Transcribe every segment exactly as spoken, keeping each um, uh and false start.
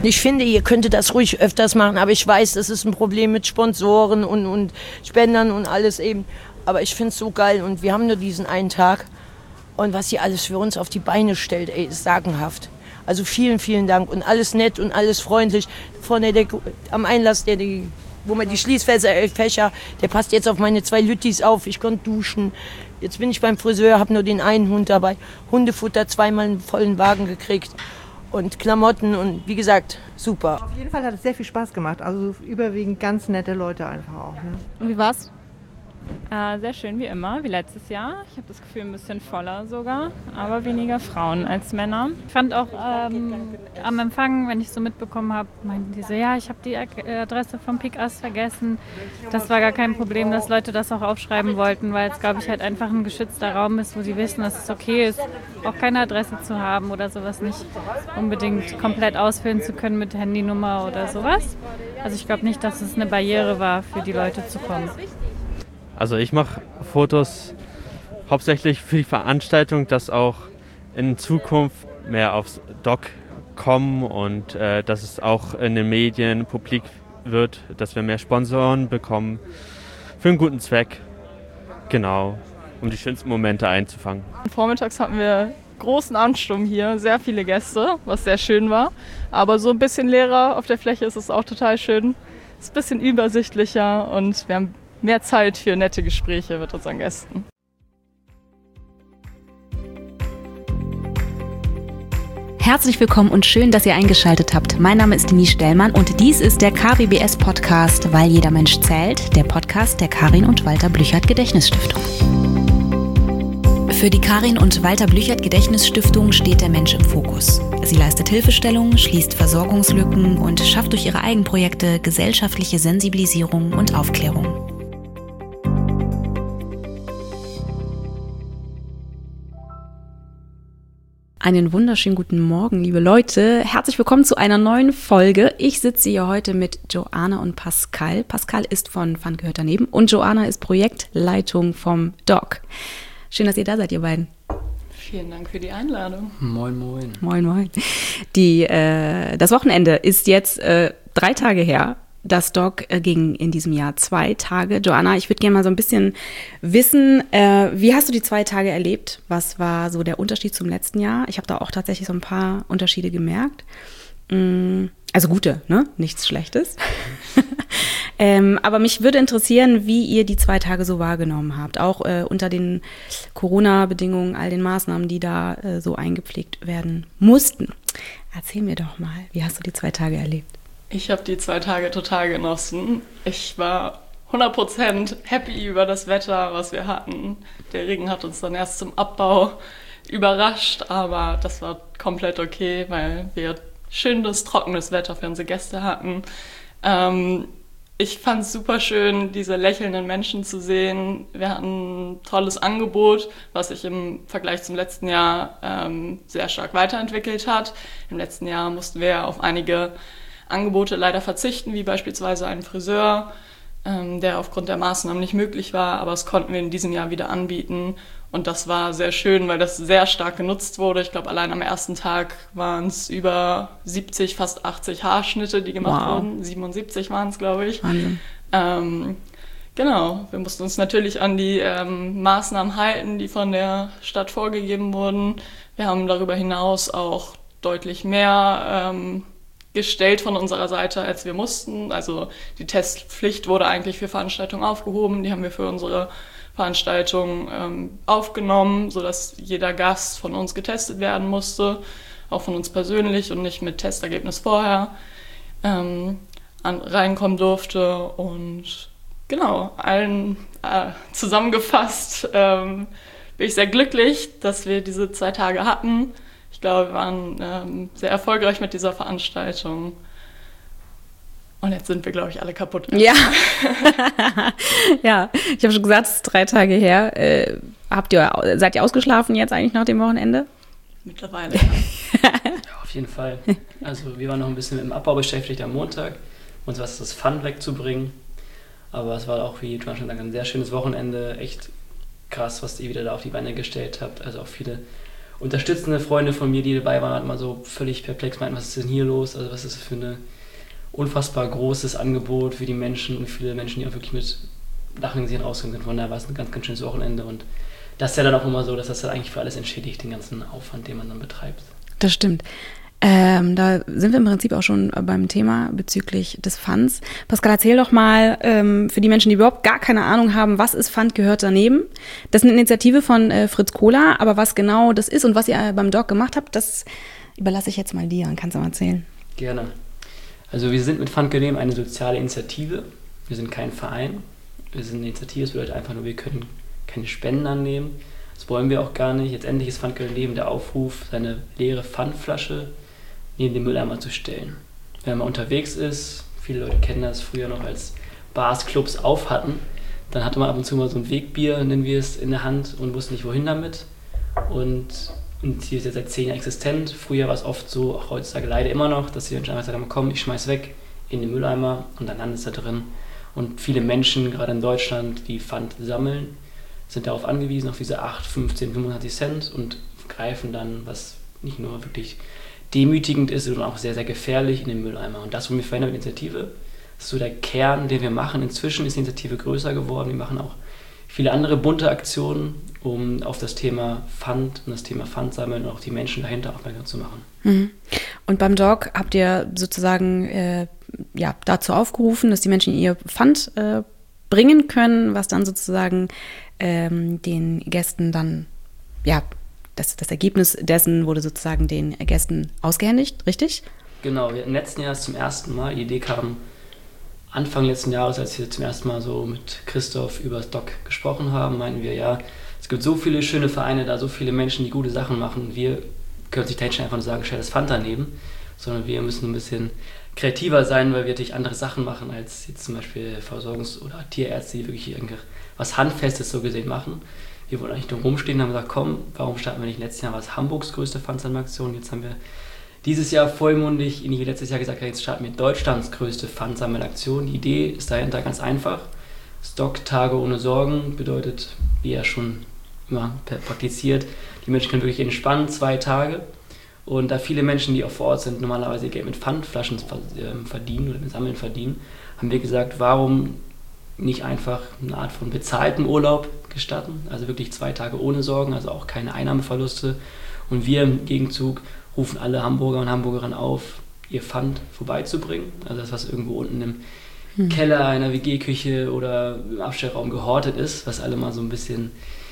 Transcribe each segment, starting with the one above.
Ich finde, ihr könntet das ruhig öfters machen, aber ich weiß, das ist ein Problem mit Sponsoren und, und Spendern und alles eben. Aber ich finde es so geil und wir haben nur diesen einen Tag. Und was ihr alles für uns auf die Beine stellt, ey, ist sagenhaft. Also vielen, vielen Dank und alles nett und alles freundlich. Vorne der, am Einlass, der, die, wo man die Schließfächer, der passt jetzt auf meine zwei Lüttis auf. Ich konnte duschen. Jetzt bin ich beim Friseur, habe nur den einen Hund dabei. Hundefutter, zweimal einen vollen Wagen gekriegt. Und Klamotten und wie gesagt, super. Auf jeden Fall hat es sehr viel Spaß gemacht. Also überwiegend ganz nette Leute einfach auch. Ne? Und wie war's? Äh, sehr schön wie immer, wie letztes Jahr. Ich habe das Gefühl, ein bisschen voller sogar, aber weniger Frauen als Männer. Ich fand auch ähm, am Empfang, wenn ich so mitbekommen habe, meinten die so, ja, ich habe die Adresse vom Pick-Us vergessen. Das war gar kein Problem, dass Leute das auch aufschreiben wollten, weil es, glaube ich, halt einfach ein geschützter Raum ist, wo sie wissen, dass es okay ist, auch keine Adresse zu haben oder sowas nicht unbedingt komplett ausfüllen zu können mit Handynummer oder sowas. Also ich glaube nicht, dass es eine Barriere war, für die Leute zu kommen. Also ich mache Fotos hauptsächlich für die Veranstaltung, dass auch in Zukunft mehr aufs Doc kommen und äh, dass es auch in den Medien publik wird, dass wir mehr Sponsoren bekommen für einen guten Zweck. Genau, um die schönsten Momente einzufangen. Vormittags hatten wir großen Ansturm hier, sehr viele Gäste, was sehr schön war. Aber so ein bisschen leerer auf der Fläche ist es auch total schön. Es ist ein bisschen übersichtlicher und wir haben mehr Zeit für nette Gespräche mit unseren Gästen. Herzlich willkommen und schön, dass ihr eingeschaltet habt. Mein Name ist Denise Stellmann und dies ist der K W B S-Podcast, weil jeder Mensch zählt, der Podcast der Karin und Walter Blüchert Gedächtnisstiftung. Für die Karin und Walter Blüchert Gedächtnisstiftung steht der Mensch im Fokus. Sie leistet Hilfestellung, schließt Versorgungslücken und schafft durch ihre Eigenprojekte gesellschaftliche Sensibilisierung und Aufklärung. Einen wunderschönen guten Morgen, liebe Leute. Herzlich willkommen zu einer neuen Folge. Ich sitze hier heute mit Joanna und Pascal. Pascal ist von Pfand gehört daneben und Joanna ist Projektleitung vom Doc. Schön, dass ihr da seid, ihr beiden. Vielen Dank für die Einladung. Moin, moin. Moin, moin. Die, äh, das Wochenende ist jetzt äh, drei Tage her. Das Doc äh, ging in diesem Jahr zwei Tage. Joanna, ich würde gerne mal so ein bisschen wissen, äh, wie hast du die zwei Tage erlebt? Was war so der Unterschied zum letzten Jahr? Ich habe da auch tatsächlich so ein paar Unterschiede gemerkt. Mm, also gute, ne? Nichts Schlechtes. ähm, aber mich würde interessieren, wie ihr die zwei Tage so wahrgenommen habt. Auch äh, unter den Corona-Bedingungen, all den Maßnahmen, die da äh, so eingepflegt werden mussten. Erzähl mir doch mal, wie hast du die zwei Tage erlebt? Ich habe die zwei Tage total genossen. Ich war hundert Prozent happy über das Wetter, was wir hatten. Der Regen hat uns dann erst zum Abbau überrascht, aber das war komplett okay, weil wir schönes, trockenes Wetter für unsere Gäste hatten. Ähm, ich fand es super schön, diese lächelnden Menschen zu sehen. Wir hatten ein tolles Angebot, was sich im Vergleich zum letzten Jahr ähm, sehr stark weiterentwickelt hat. Im letzten Jahr mussten wir auf einige Angebote leider verzichten, wie beispielsweise einen Friseur, ähm, der aufgrund der Maßnahmen nicht möglich war, aber das konnten wir in diesem Jahr wieder anbieten und das war sehr schön, weil das sehr stark genutzt wurde. Ich glaube, allein am ersten Tag waren es über siebzig, fast achtzig Haarschnitte, die gemacht wow. wurden. siebenundsiebzig waren es, glaube ich. Wahnsinn. Ähm, genau, wir mussten uns natürlich an die ähm, Maßnahmen halten, die von der Stadt vorgegeben wurden. Wir haben darüber hinaus auch deutlich mehr ähm, gestellt von unserer Seite, als wir mussten. Also die Testpflicht wurde eigentlich für Veranstaltungen aufgehoben. Die haben wir für unsere Veranstaltung ähm, aufgenommen, sodass jeder Gast von uns getestet werden musste, auch von uns persönlich und nicht mit Testergebnis vorher ähm, an, reinkommen durfte. Und genau, allen äh, zusammengefasst ähm, bin ich sehr glücklich, dass wir diese zwei Tage hatten. Ich glaube, wir waren ähm, sehr erfolgreich mit dieser Veranstaltung. Und jetzt sind wir, glaube ich, alle kaputt. Ja, ja. Ich habe schon gesagt, es ist drei Tage her. Äh, habt ihr, seid ihr ausgeschlafen jetzt eigentlich nach dem Wochenende? Mittlerweile, ja. Ja, auf jeden Fall. Also wir waren noch ein bisschen mit dem Abbau beschäftigt am Montag, uns was das Pfand wegzubringen. Aber es war auch, wie Joanna schon gesagt, ein sehr schönes Wochenende. Echt krass, was ihr wieder da auf die Beine gestellt habt. Also auch viele unterstützende Freunde von mir, die dabei waren, waren immer so völlig perplex, meinten, was ist denn hier los? Also was ist das für ein unfassbar großes Angebot für die Menschen und viele Menschen, die auch wirklich mit Lachen in sich rausgekommen sind. Von daher war es ein ganz, ganz schönes Wochenende und das ist ja dann auch immer so, dass das dann eigentlich für alles entschädigt, den ganzen Aufwand, den man dann betreibt. Das stimmt. Ähm, da sind wir im Prinzip auch schon beim Thema bezüglich des Funds. Pascal, erzähl doch mal ähm, für die Menschen, die überhaupt gar keine Ahnung haben, was ist Fund gehört daneben? Das ist eine Initiative von äh, Fritz Kohler, aber was genau das ist und was ihr beim Doc gemacht habt, das überlasse ich jetzt mal dir und kannst du mal erzählen. Gerne. Also wir sind mit Fund daneben eine soziale Initiative. Wir sind kein Verein. Wir sind eine Initiative, das bedeutet einfach nur, wir können keine Spenden annehmen. Das wollen wir auch gar nicht. Letztendlich ist Fund daneben der Aufruf, seine leere Pfandflasche neben den Mülleimer zu stellen. Wenn man unterwegs ist, viele Leute kennen das früher noch, als Bars, Clubs auf hatten, dann hatte man ab und zu mal so ein Wegbier, nennen wir es, in der Hand und wusste nicht, wohin damit. Und, und hier ist jetzt seit zehn Jahren existent. Früher war es oft so, auch heutzutage leider immer noch, dass die Menschen einfach sagen, komm, ich schmeiß weg in den Mülleimer und dann landet es da drin. Und viele Menschen, gerade in Deutschland, die Pfand sammeln, sind darauf angewiesen, auf diese acht, fünfzehn, fünfundzwanzig Cent und greifen dann, was nicht nur wirklich demütigend ist, sondern auch sehr, sehr gefährlich in den Mülleimer. Und das, was wir verändern mit der Initiative, ist so der Kern, den wir machen. Inzwischen ist die Initiative größer geworden. Wir machen auch viele andere bunte Aktionen, um auf das Thema Pfand und das Thema Pfand sammeln und auch die Menschen dahinter aufmerksam zu machen. Mhm. Und beim Doc habt ihr sozusagen äh, ja, dazu aufgerufen, dass die Menschen ihr Pfand äh, bringen können, was dann sozusagen ähm, den Gästen dann, ja, Das, das Ergebnis dessen wurde sozusagen den Gästen ausgehändigt, richtig? Genau, wir hatten im letzten Jahr zum ersten Mal, die Idee kam Anfang letzten Jahres, als wir zum ersten Mal so mit Christoph über das Doc gesprochen haben, meinten wir, ja, es gibt so viele schöne Vereine da, so viele Menschen, die gute Sachen machen. Wir können sich nicht einfach nur sagen, stell das Pfand daneben, sondern wir müssen ein bisschen kreativer sein, weil wir natürlich andere Sachen machen als jetzt zum Beispiel Versorgungs- oder Tierärzte, die wirklich was Handfestes so gesehen machen. Wir wollten eigentlich nur rumstehen und haben gesagt, komm, warum starten wir nicht? Letztes Jahr war es Hamburgs größte Pfandsammelaktion. Jetzt haben wir dieses Jahr vollmundig, ähnlich wie letztes Jahr gesagt, jetzt starten wir Deutschlands größte Pfandsammelaktion. Die Idee ist dahinter ganz einfach. Stock Tage ohne Sorgen bedeutet, wie er schon immer praktiziert, die Menschen können wirklich entspannen, zwei Tage. Und da viele Menschen, die auch vor Ort sind, normalerweise ihr Geld mit Pfandflaschen verdienen oder mit Sammeln verdienen, haben wir gesagt, warum nicht einfach eine Art von bezahltem Urlaub gestatten, also wirklich zwei Tage ohne Sorgen, also auch keine Einnahmeverluste. Und wir im Gegenzug rufen alle Hamburger und Hamburgerinnen auf, ihr Pfand vorbeizubringen, also das, was irgendwo unten im hm. Keller einer W G-Küche oder im Abstellraum gehortet ist, was alle mal so ein bisschen,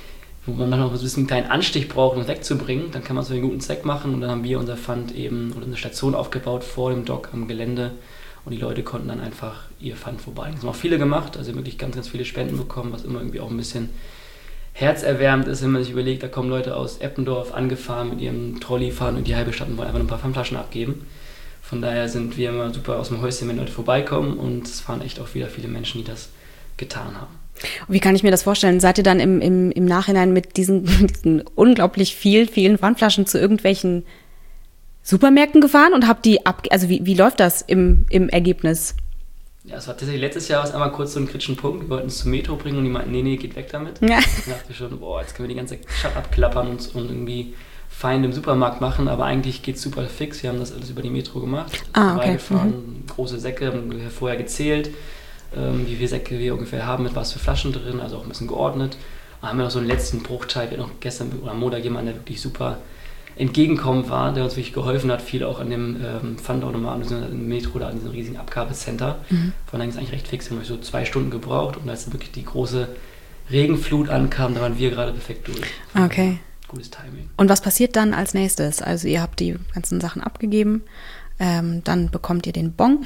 wo man noch so ein bisschen einen kleinen Anstich braucht, um es wegzubringen, dann kann man es für einen guten Zweck machen und dann haben wir unser Pfand eben oder eine Station aufgebaut vor dem Dock am Gelände. Und die Leute konnten dann einfach ihr Pfand vorbeibringen. Das haben auch viele gemacht, also wirklich ganz, ganz viele Spenden bekommen, was immer irgendwie auch ein bisschen herzerwärmend ist, wenn man sich überlegt, da kommen Leute aus Eppendorf angefahren mit ihrem Trolley fahren und die halbe Stadt und wollen einfach ein paar Pfandflaschen abgeben. Von daher sind wir immer super aus dem Häuschen, wenn Leute vorbeikommen und es waren echt auch wieder viele Menschen, die das getan haben. Und wie kann ich mir das vorstellen? Seid ihr dann im, im, im Nachhinein mit diesen, diesen unglaublich viel, vielen Pfandflaschen zu irgendwelchen Supermärkten gefahren und habt die ab, also wie, wie läuft das im, im Ergebnis? Ja, es war tatsächlich letztes Jahr was einmal kurz so ein kritischen Punkt. Wir wollten es zum Metro bringen und die meinten, nee, nee, geht weg damit. Ja. Da dachte ich schon, boah, jetzt können wir die ganze Stadt abklappern und, und irgendwie fein im Supermarkt machen, aber eigentlich geht es super fix. Wir haben das alles über die Metro gemacht. Ah, okay. Gefahren, mhm. Große Säcke, haben wir vorher gezählt, ähm, wie viele Säcke wir ungefähr haben, mit was für Flaschen drin, also auch ein bisschen geordnet. Und haben wir noch so einen letzten Bruchteil, wir hatten noch gestern oder am Montag jemanden, der wirklich super entgegenkommen war, der uns wirklich geholfen hat, viel auch an dem ähm, Pfandautomaten, im Metro oder an diesem riesigen Abgabecenter. Mhm. Von daher ist es eigentlich recht fix, wir haben so zwei Stunden gebraucht und als wirklich die große Regenflut ankam, da waren wir gerade perfekt durch. Okay. Gutes Timing. Und was passiert dann als nächstes? Also ihr habt die ganzen Sachen abgegeben, ähm, dann bekommt ihr den Bon.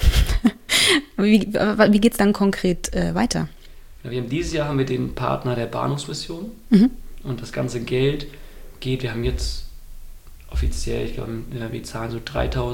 wie wie geht es dann konkret äh, weiter? Ja, wir haben dieses Jahr haben wir den Partner der Bahnhofsmission mhm. und das ganze Geld geht, wir haben jetzt offiziell, ich glaube, wir zahlen so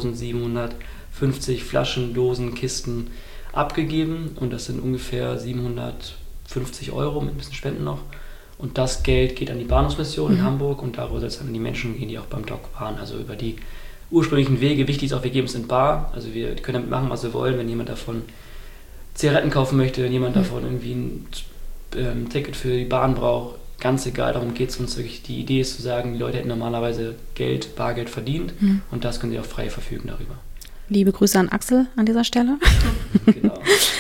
dreitausendsiebenhundertfünfzig Flaschen, Dosen, Kisten abgegeben und das sind ungefähr siebenhundertfünfzig Euro mit ein bisschen Spenden noch. Und das Geld geht an die Bahnhofsmission mhm. in Hamburg und darüber soll es dann an die Menschen gehen, die auch beim Doc waren. Also über die ursprünglichen Wege. Wichtig ist auch, wir geben es in bar. Also wir können damit machen, was wir wollen. Wenn jemand davon Zigaretten kaufen möchte, wenn jemand mhm. davon irgendwie ein ähm, Ticket für die Bahn braucht, ganz egal, darum geht es uns wirklich. Die Idee ist zu sagen, die Leute hätten normalerweise Geld, Bargeld verdient mhm. und das können sie auch frei verfügen darüber. Liebe Grüße an Axel an dieser Stelle. Genau.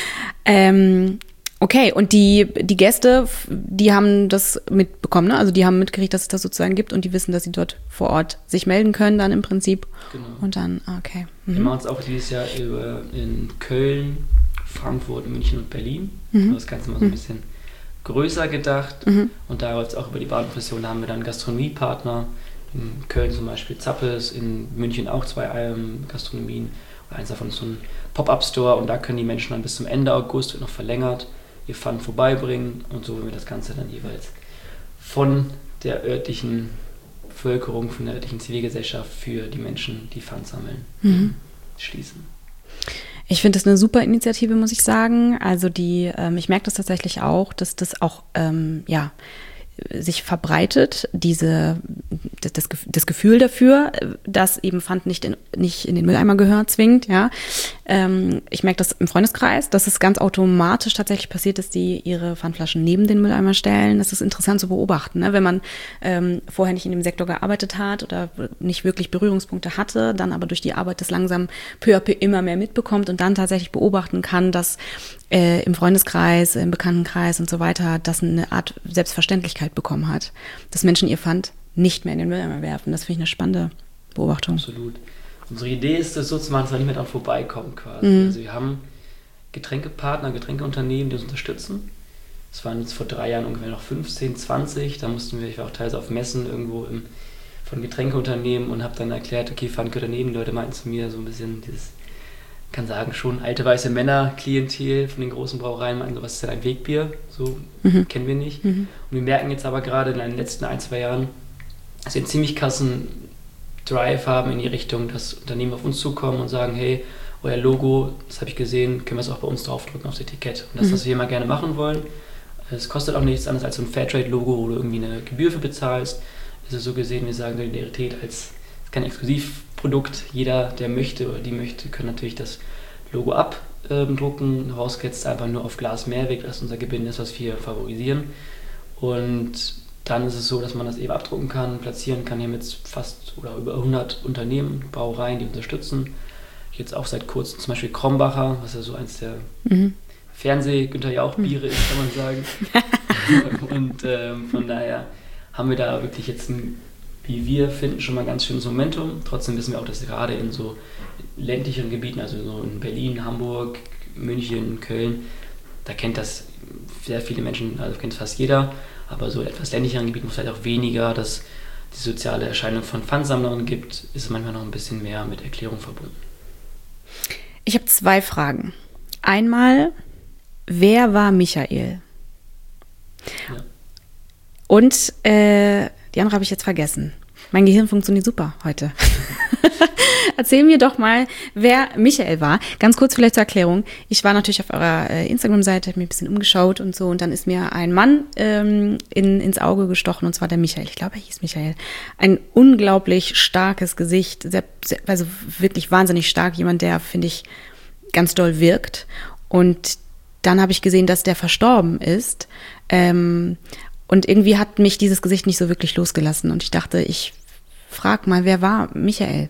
ähm, okay, und die, die Gäste, die haben das mitbekommen, ne? Also die haben mitgekriegt, dass es das sozusagen gibt und die wissen, dass sie dort vor Ort sich melden können dann im Prinzip. Genau. Und dann, okay. Mhm. Wir machen es auch dieses Jahr über in Köln, Frankfurt, München und Berlin. Mhm. Das Ganze mal so ein bisschen größer gedacht. Mhm. Und da läuft es auch über die Bahnprofession, da haben wir dann Gastronomiepartner. In Köln zum Beispiel Zappes, in München auch zwei ähm, Gastronomien. Und eins davon ist so ein Pop-Up-Store und da können die Menschen dann bis zum Ende August, wird noch verlängert, ihr Pfand vorbeibringen und so werden wir das Ganze dann jeweils von der örtlichen Bevölkerung, von der örtlichen Zivilgesellschaft für die Menschen, die Pfand sammeln, mhm. schließen. Ich finde das eine super Initiative, muss ich sagen. Also die, ähm, ich merke das tatsächlich auch, dass das auch, ähm, ja, sich verbreitet, diese, das, das Gefühl dafür, dass eben Pfand nicht in, nicht in den Mülleimer gehört, zwingend, ja. Ähm, ich merke das im Freundeskreis, dass es ganz automatisch tatsächlich passiert, dass die ihre Pfandflaschen neben den Mülleimer stellen. Das ist interessant zu beobachten, ne? Wenn man ähm, vorher nicht in dem Sektor gearbeitet hat oder nicht wirklich Berührungspunkte hatte, dann aber durch die Arbeit das langsam peu à peu immer mehr mitbekommt und dann tatsächlich beobachten kann, dass äh, im Freundeskreis, im Bekanntenkreis und so weiter, das eine Art Selbstverständlichkeit bekommen hat, dass Menschen ihr Pfand nicht mehr in den Mülleimer werfen. Das finde ich eine spannende Beobachtung. Absolut. Unsere Idee ist es so zu machen, dass wir nicht mehr dran vorbeikommen quasi. Mhm. Also wir haben Getränkepartner, Getränkeunternehmen, die uns unterstützen. Das waren jetzt vor drei Jahren ungefähr noch fünfzehn, zwanzig. Da mussten wir, ich war auch teilweise auf Messen irgendwo im, von Getränkeunternehmen und habe dann erklärt, okay, Pfand gehört daneben. Die Leute meinten zu mir so ein bisschen dieses, ich kann sagen, schon alte weiße Männer-Klientel von den großen Brauereien, meinten so, was ist denn ein Wegbier? So mhm. kennen wir nicht. Mhm. Und wir merken jetzt aber gerade in den letzten ein, zwei Jahren, dass wir einen ziemlich krassen Drive haben in die Richtung, dass Unternehmen auf uns zukommen und sagen, hey, euer Logo, das habe ich gesehen, können wir es auch bei uns draufdrücken aufs Etikett. Und das, mhm. was wir immer gerne machen wollen, es kostet auch nichts anderes als so ein Fairtrade-Logo, wo du irgendwie eine Gebühr für bezahlst. Es ist so gesehen, wir sagen Solidarität als kein Exklusivprodukt. Jeder, der möchte oder die möchte, kann natürlich das Logo abdrucken. Rausgesetzt einfach nur auf Glas Mehrweg, das ist unser Gebinde ist, was wir favorisieren. Und dann ist es so, dass man das eben abdrucken kann, platzieren kann. Hier mit fast oder über hundert Unternehmen, Brauereien, die unterstützen. Jetzt auch seit kurzem zum Beispiel Krombacher, was ja so eins der mhm. Fernseh-Günther-Jauch-Biere ist, kann man sagen. Und ähm, von daher haben wir da wirklich jetzt, ein, wie wir finden, schon mal ein ganz schönes Momentum. Trotzdem wissen wir auch, dass gerade in so ländlicheren Gebieten, also so in Berlin, Hamburg, München, Köln, da kennt das sehr viele Menschen, also kennt fast jeder. Aber so etwas ländlicheren Gebieten, wo es vielleicht auch weniger dass die soziale Erscheinung von Pfandsammlern gibt, ist es manchmal noch ein bisschen mehr mit Erklärung verbunden. Ich habe zwei Fragen. Einmal, wer war Michael? Ja. Und äh, die andere habe ich jetzt vergessen. Mein Gehirn funktioniert super heute. Erzähl mir doch mal, wer Michael war. Ganz kurz vielleicht zur Erklärung. Ich war natürlich auf eurer äh, Instagram-Seite, habe mir ein bisschen umgeschaut und so. Und dann ist mir ein Mann ähm, in, ins Auge gestochen, und zwar der Michael. Ich glaube, er hieß Michael. Ein unglaublich starkes Gesicht, sehr, sehr, also wirklich wahnsinnig stark. Jemand, der, finde ich, ganz doll wirkt. Und dann habe ich gesehen, dass der verstorben ist. Ähm, und irgendwie hat mich dieses Gesicht nicht so wirklich losgelassen. Und ich dachte, ich frag mal, wer war Michael?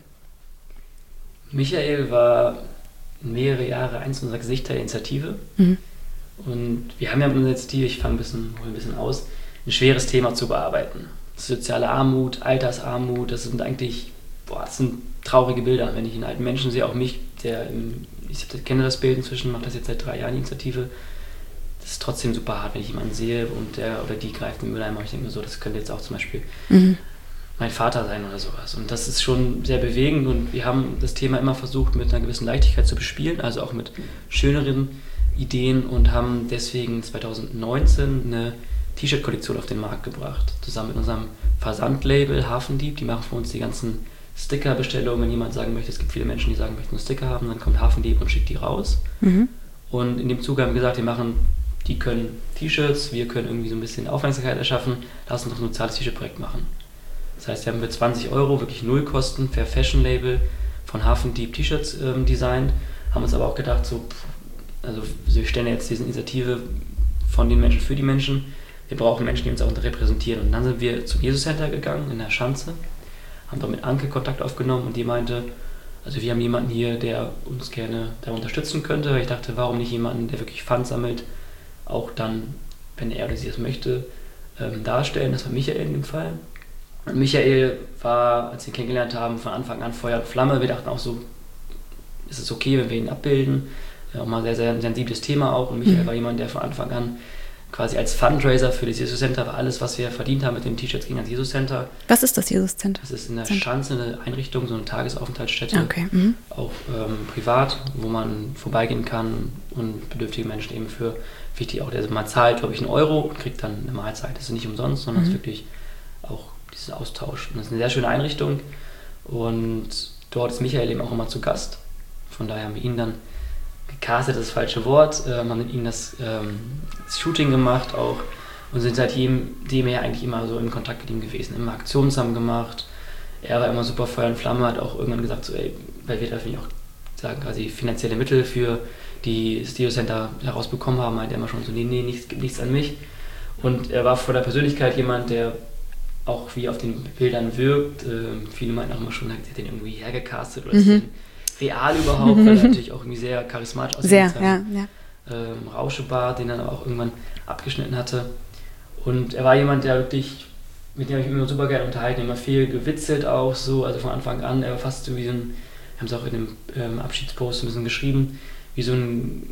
Michael war mehrere Jahre eins unserer Gesichter der Initiative. Mhm. Und wir haben ja mit unserer Initiative, ich fange ein bisschen, hole ein bisschen aus, ein schweres Thema zu bearbeiten. Soziale Armut, Altersarmut, das sind eigentlich, boah, das sind traurige Bilder. Wenn ich einen alten Menschen sehe, auch mich, der, im, ich kenne das Bild inzwischen, mache das jetzt seit drei Jahren, die Initiative, das ist trotzdem super hart, wenn ich jemanden sehe und der oder die greift in den Mülleimer. Ich denke mir so, das könnte jetzt auch zum Beispiel mhm. mein Vater sein oder sowas. Und das ist schon sehr bewegend und wir haben das Thema immer versucht, mit einer gewissen Leichtigkeit zu bespielen, also auch mit schöneren Ideen und haben deswegen zwanzig neunzehn eine T-Shirt-Kollektion auf den Markt gebracht, zusammen mit unserem Versandlabel Hafendieb. Die machen für uns die ganzen Sticker-Bestellungen. Wenn jemand sagen möchte, es gibt viele Menschen, die sagen, möchten einen Sticker haben, dann kommt Hafendieb und schickt die raus. Mhm. Und in dem Zuge haben wir gesagt, wir machen, die können T-Shirts, wir können irgendwie so ein bisschen Aufmerksamkeit erschaffen, lass uns doch ein soziales T-Shirt-Projekt machen. Das heißt, wir haben für zwanzig Euro wirklich null Kosten Fair Fashion Label von Hafendieb T-Shirts ähm, designt, haben uns aber auch gedacht, so, also wir stellen jetzt diese Initiative von den Menschen für die Menschen, wir brauchen Menschen, die uns auch repräsentieren. Und dann sind wir zum Jesus Center gegangen in der Schanze, haben dort mit Anke Kontakt aufgenommen und die meinte, also wir haben jemanden hier, der uns gerne da unterstützen könnte. Ich dachte, warum nicht jemanden, der wirklich Funds sammelt, auch dann, wenn er oder sie es möchte, ähm, darstellen. Das war Michael in dem Fall. Und Michael war, als wir ihn kennengelernt haben, von Anfang an Feuer und Flamme. Wir dachten auch so, ist es okay, wenn wir ihn abbilden? Ja, auch mal sehr, sehr ein sensibles Thema auch. Und Michael mhm. war jemand, der von Anfang an quasi als Fundraiser für das Jesus Center war alles, was wir verdient haben mit den T-Shirts, ging ans Jesus Center. Was ist das Jesus Center? Das ist in der Schanze eine Einrichtung, so eine Tagesaufenthaltsstätte, okay. mhm. auch ähm, privat, wo man vorbeigehen kann und bedürftige Menschen eben für, wichtig auch, der man zahlt, glaube ich, einen Euro und kriegt dann eine Mahlzeit. Das ist nicht umsonst, sondern es mhm. ist wirklich auch dieser Austausch. Und das ist eine sehr schöne Einrichtung und dort ist Michael eben auch immer zu Gast. Von daher haben wir ihn dann gecastet, das falsche Wort, äh, haben mit ihm das, ähm, das Shooting gemacht auch und sind seitdem dem her eigentlich immer so in Kontakt mit ihm gewesen, immer Aktionen zusammen gemacht. Er war immer super Feuer und Flamme, hat auch irgendwann gesagt, so, ey, weil wir da finde ich auch sagen, quasi finanzielle Mittel für die das Jesus Center herausbekommen haben, meinte er immer schon so, nee, nee, nichts, gibt nichts an mich. Und er war von der Persönlichkeit jemand, der auch wie auf den Bildern wirkt. Ähm, viele meinten auch immer schon, er hat den irgendwie hergecastet oder mhm. ist den real überhaupt, weil er natürlich auch irgendwie sehr charismatisch aussieht. Sehr, ja, ja. Ähm, Rauschebart, den er aber auch irgendwann abgeschnitten hatte. Und er war jemand, der wirklich, mit dem habe ich mich immer super gerne unterhalten, immer viel gewitzelt auch so, also von Anfang an, er war fast so wie so ein, wir haben es auch in dem ähm, Abschiedspost ein bisschen geschrieben, wie so ein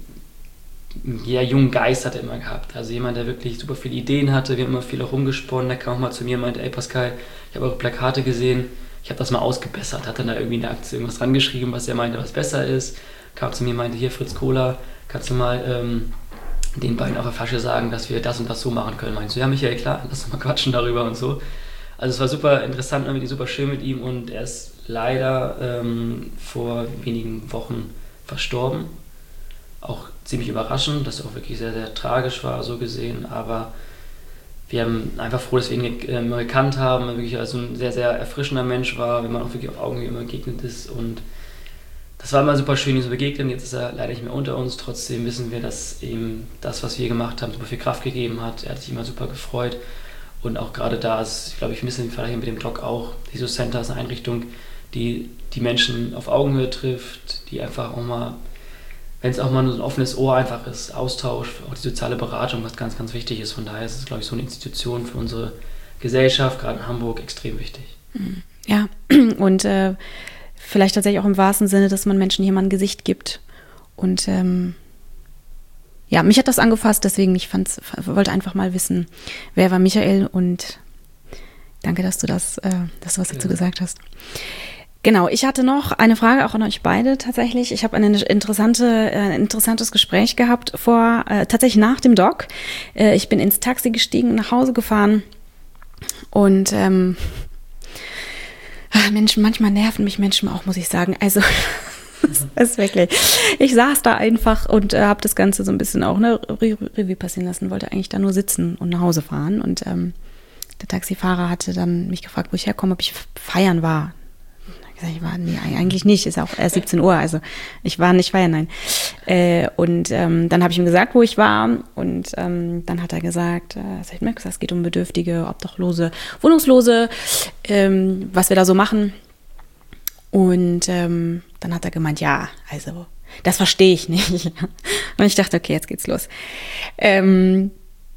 ja, jungen Geist hat er immer gehabt. Also jemand, der wirklich super viele Ideen hatte, wir haben immer viel auch rumgesponnen, der kam auch mal zu mir und meinte, ey Pascal, ich habe eure Plakate gesehen, ich habe das mal ausgebessert, hat dann da irgendwie in der Aktie irgendwas dran geschrieben, was er meinte, was besser ist, kam zu mir und meinte, hier Fritz Kohler, kannst du mal ähm, den beiden auf der Flasche sagen, dass wir das und das so machen können. Meinst du, ja Michael, klar, lass uns mal quatschen darüber und so. Also es war super interessant, irgendwie super schön mit ihm und er ist leider ähm, vor wenigen Wochen verstorben. Auch ziemlich überraschend, dass er auch wirklich sehr, sehr tragisch war, so gesehen, aber wir haben einfach froh, dass wir ihn äh, gekannt haben, er wirklich also ein sehr, sehr erfrischender Mensch war, wenn man auch wirklich auf Augenhöhe immer begegnet ist und das war immer super schön, ihn zu begegnen. Jetzt ist er leider nicht mehr unter uns, trotzdem wissen wir, dass ihm das, was wir gemacht haben, super viel Kraft gegeben hat, er hat sich immer super gefreut und auch gerade da ist, glaube ich, ein bisschen vielleicht mit dem Blog auch, Jesus Center ist eine Einrichtung, die die Menschen auf Augenhöhe trifft, die einfach auch mal, wenn es auch mal nur so ein offenes Ohr einfach ist, Austausch, auch die soziale Beratung, was ganz, ganz wichtig ist. Von daher ist es, glaube ich, so eine Institution für unsere Gesellschaft, gerade in Hamburg, extrem wichtig. Ja, und äh, vielleicht tatsächlich auch im wahrsten Sinne, dass man Menschen hier mal ein Gesicht gibt. Und ähm, ja, mich hat das angefasst, deswegen ich fand's, wollte einfach mal wissen, wer war Michael und danke, dass du das, äh, dass du was dazu ja. gesagt hast. Genau, ich hatte noch eine Frage auch an euch beide tatsächlich. Ich habe ein interessante, ein interessantes Gespräch gehabt vor, äh, tatsächlich nach dem Doc. Äh, ich bin ins Taxi gestiegen, nach Hause gefahren und ähm, Menschen, manchmal nerven mich Menschen auch, muss ich sagen. Also das ist wirklich. Ich saß da einfach und äh, habe das Ganze so ein bisschen auch ne, Revue passieren lassen, wollte eigentlich da nur sitzen und nach Hause fahren und ähm, der Taxifahrer hatte dann mich gefragt, wo ich herkomme, ob ich feiern war. Ich war, nee, eigentlich nicht, ist auch erst siebzehn Uhr, also ich war nicht feiern, nein. Äh, und ähm, dann habe ich ihm gesagt, wo ich war und ähm, dann hat er gesagt, äh, also ich mir gesagt, es geht um Bedürftige, Obdachlose, Wohnungslose, ähm, was wir da so machen. Und ähm, dann hat er gemeint, ja, also das verstehe ich nicht. Und ich dachte, okay, jetzt geht's los. Ähm,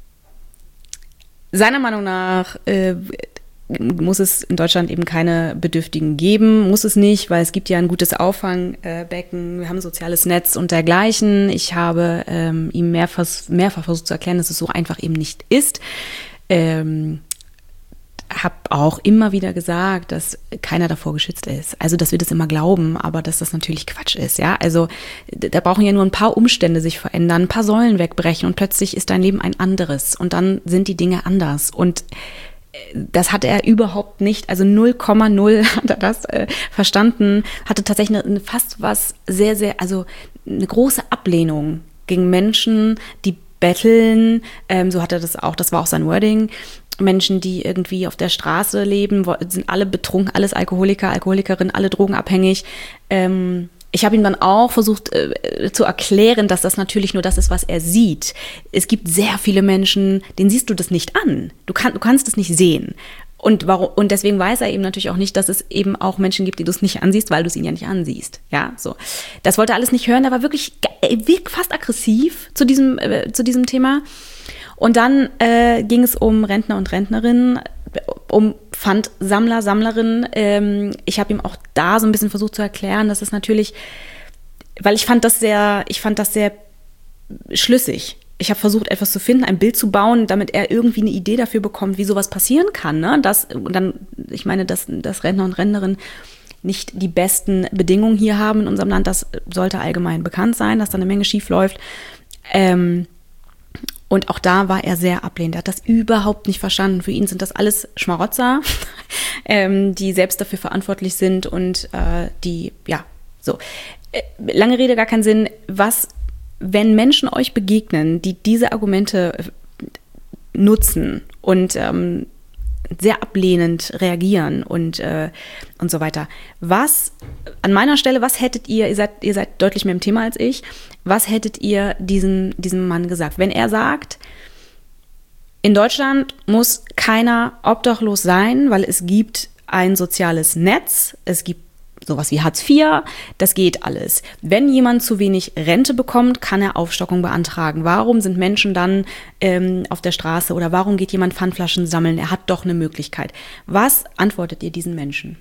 seiner Meinung nach äh, muss es in Deutschland eben keine Bedürftigen geben, muss es nicht, weil es gibt ja ein gutes Auffangbecken, wir haben ein soziales Netz und dergleichen. Ich habe ähm, ihm mehrfach, mehrfach versucht zu erklären, dass es so einfach eben nicht ist. Ähm, habe auch immer wieder gesagt, dass keiner davor geschützt ist. Also, dass wir das immer glauben, aber dass das natürlich Quatsch ist, ja. Also, da brauchen ja nur ein paar Umstände sich verändern, ein paar Säulen wegbrechen und plötzlich ist dein Leben ein anderes und dann sind die Dinge anders und das hatte er überhaupt nicht, also null Komma null hat er das äh, verstanden, hatte tatsächlich eine, fast was sehr, sehr, also eine große Ablehnung gegen Menschen, die betteln, ähm, so hat er das auch, das war auch sein Wording, Menschen, die irgendwie auf der Straße leben, sind alle betrunken, alles Alkoholiker, Alkoholikerin, alle drogenabhängig. Ähm, ich habe ihm dann auch versucht äh, zu erklären, dass das natürlich nur das ist, was er sieht. Es gibt sehr viele Menschen, denen siehst du das nicht an. Du, kann, du kannst es nicht sehen. Und, warum, und deswegen weiß er eben natürlich auch nicht, dass es eben auch Menschen gibt, die du es nicht ansiehst, weil du es ihnen ja nicht ansiehst. Ja, so. Das wollte er alles nicht hören. Er war wirklich fast aggressiv zu diesem, äh, zu diesem Thema. Und dann äh, ging es um Rentner und Rentnerinnen, um Pfandsammler, Sammlerinnen. Ähm, ich habe ihm auch da so ein bisschen versucht zu erklären, dass es natürlich, weil ich fand das sehr, ich fand das sehr schlüssig. Ich habe versucht, etwas zu finden, ein Bild zu bauen, damit er irgendwie eine Idee dafür bekommt, wie sowas passieren kann. Ne? Das, und dann, ich meine, dass, dass Rentner und Rentnerinnen nicht die besten Bedingungen hier haben in unserem Land, das sollte allgemein bekannt sein, dass da eine Menge schief läuft. Ähm, Und auch da war er sehr ablehnend. Er hat das überhaupt nicht verstanden. Für ihn sind das alles Schmarotzer, ähm, die selbst dafür verantwortlich sind und äh, die, ja, so. Äh, lange Rede, gar keinen Sinn. Was, wenn Menschen euch begegnen, die diese Argumente nutzen und ähm, sehr ablehnend reagieren und, äh, und so weiter. Was, an meiner Stelle, was hättet ihr, ihr seid, ihr seid deutlich mehr im Thema als ich, was hättet ihr diesem, diesem Mann gesagt? Wenn er sagt, in Deutschland muss keiner obdachlos sein, weil es gibt ein soziales Netz, es gibt sowas wie Hartz vier, das geht alles. Wenn jemand zu wenig Rente bekommt, kann er Aufstockung beantragen. Warum sind Menschen dann ähm, auf der Straße oder warum geht jemand Pfandflaschen sammeln? Er hat doch eine Möglichkeit. Was antwortet ihr diesen Menschen?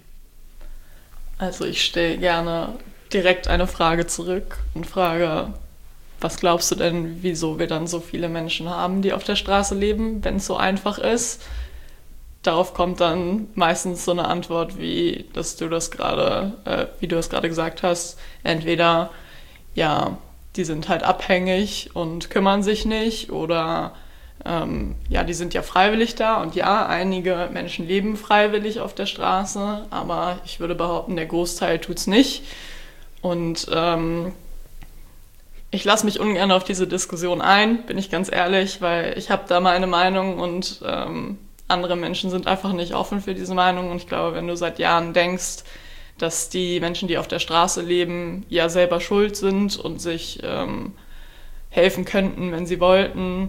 Also ich stelle gerne direkt eine Frage zurück und frage, was glaubst du denn, wieso wir dann so viele Menschen haben, die auf der Straße leben, wenn es so einfach ist? Darauf kommt dann meistens so eine Antwort, wie dass du das gerade, äh, wie du es gerade gesagt hast, entweder ja, die sind halt abhängig und kümmern sich nicht oder ähm, ja, die sind ja freiwillig da und ja, einige Menschen leben freiwillig auf der Straße, aber ich würde behaupten, der Großteil tut's nicht. Und ähm, ich lasse mich ungern auf diese Diskussion ein, bin ich ganz ehrlich, weil ich habe da meine Meinung und ähm, andere Menschen sind einfach nicht offen für diese Meinung. Und ich glaube, wenn du seit Jahren denkst, dass die Menschen, die auf der Straße leben, ja selber schuld sind und sich ähm, helfen könnten, wenn sie wollten,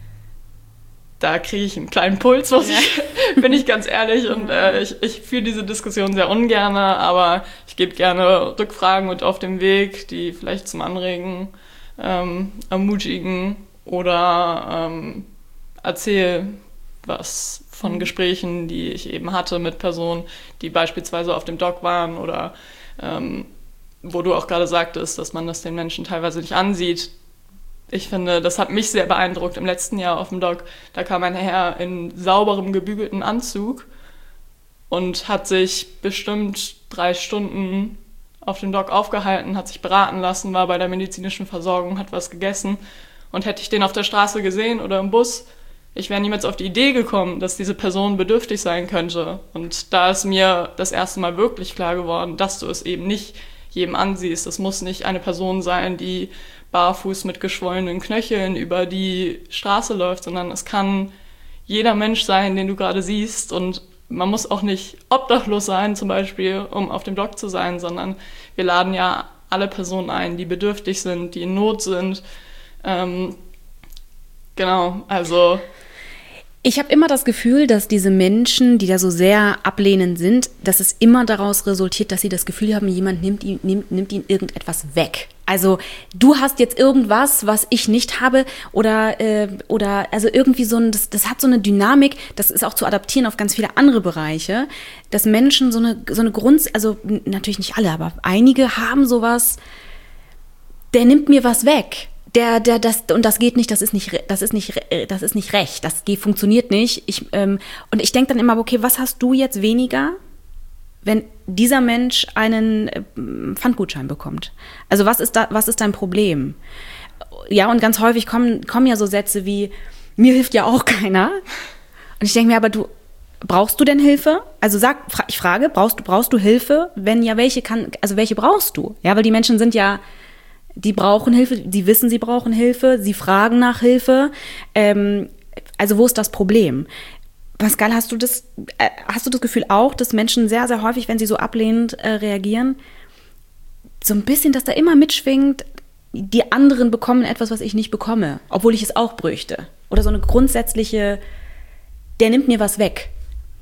da kriege ich einen kleinen Puls, was ja. ich, bin ich ganz ehrlich. Und äh, ich, ich führe diese Diskussion sehr ungern, aber ich gebe gerne Rückfragen und auf dem Weg, die vielleicht zum Anregen ähm, ermutigen oder ähm, erzähle was von Gesprächen, die ich eben hatte mit Personen, die beispielsweise auf dem Dock waren oder ähm, wo du auch gerade sagtest, dass man das den Menschen teilweise nicht ansieht. Ich finde, das hat mich sehr beeindruckt im letzten Jahr auf dem Dock. Da kam ein Herr in sauberem, gebügelten Anzug und hat sich bestimmt drei Stunden auf dem Dock aufgehalten, hat sich beraten lassen, war bei der medizinischen Versorgung, hat was gegessen. Und hätte ich den auf der Straße gesehen oder im Bus, ich wäre niemals auf die Idee gekommen, dass diese Person bedürftig sein könnte. Und da ist mir das erste Mal wirklich klar geworden, dass du es eben nicht jedem ansiehst. Es muss nicht eine Person sein, die barfuß mit geschwollenen Knöcheln über die Straße läuft, sondern es kann jeder Mensch sein, den du gerade siehst. Und man muss auch nicht obdachlos sein, zum Beispiel, um auf dem Dock zu sein, sondern wir laden ja alle Personen ein, die bedürftig sind, die in Not sind. Ähm, genau, also... Ich habe immer das Gefühl, dass diese Menschen, die da so sehr ablehnend sind, dass es immer daraus resultiert, dass sie das Gefühl haben, jemand nimmt ihnen, nimmt, nimmt ihnen irgendetwas weg. Also du hast jetzt irgendwas, was ich nicht habe oder, äh, oder also irgendwie so ein, das, das hat so eine Dynamik, das ist auch zu adaptieren auf ganz viele andere Bereiche, dass Menschen so eine, so eine Grund, also natürlich nicht alle, aber einige haben sowas, der nimmt mir was weg. Der, der, das, und das geht nicht, das ist nicht, das ist nicht, das ist nicht recht, das geht, funktioniert nicht. Ich, ähm, und ich denke dann immer, okay, was hast du jetzt weniger, wenn dieser Mensch einen äh, Pfandgutschein bekommt? Also was ist da, was ist dein Problem? Ja, und ganz häufig kommen, kommen ja so Sätze wie, mir hilft ja auch keiner. Und ich denke mir, aber du, brauchst du denn Hilfe? Also sag, ich frage, brauchst du, brauchst du Hilfe? Wenn ja, welche kann, also welche brauchst du? Ja, weil die Menschen sind ja, die brauchen Hilfe, sie wissen, sie brauchen Hilfe, sie fragen nach Hilfe. Ähm, also wo ist das Problem? Pascal, hast du das, äh, hast du das Gefühl auch, dass Menschen sehr, sehr häufig, wenn sie so ablehnend äh, reagieren, so ein bisschen, dass da immer mitschwingt, die anderen bekommen etwas, was ich nicht bekomme, obwohl ich es auch bräuchte. Oder so eine grundsätzliche, der nimmt mir was weg.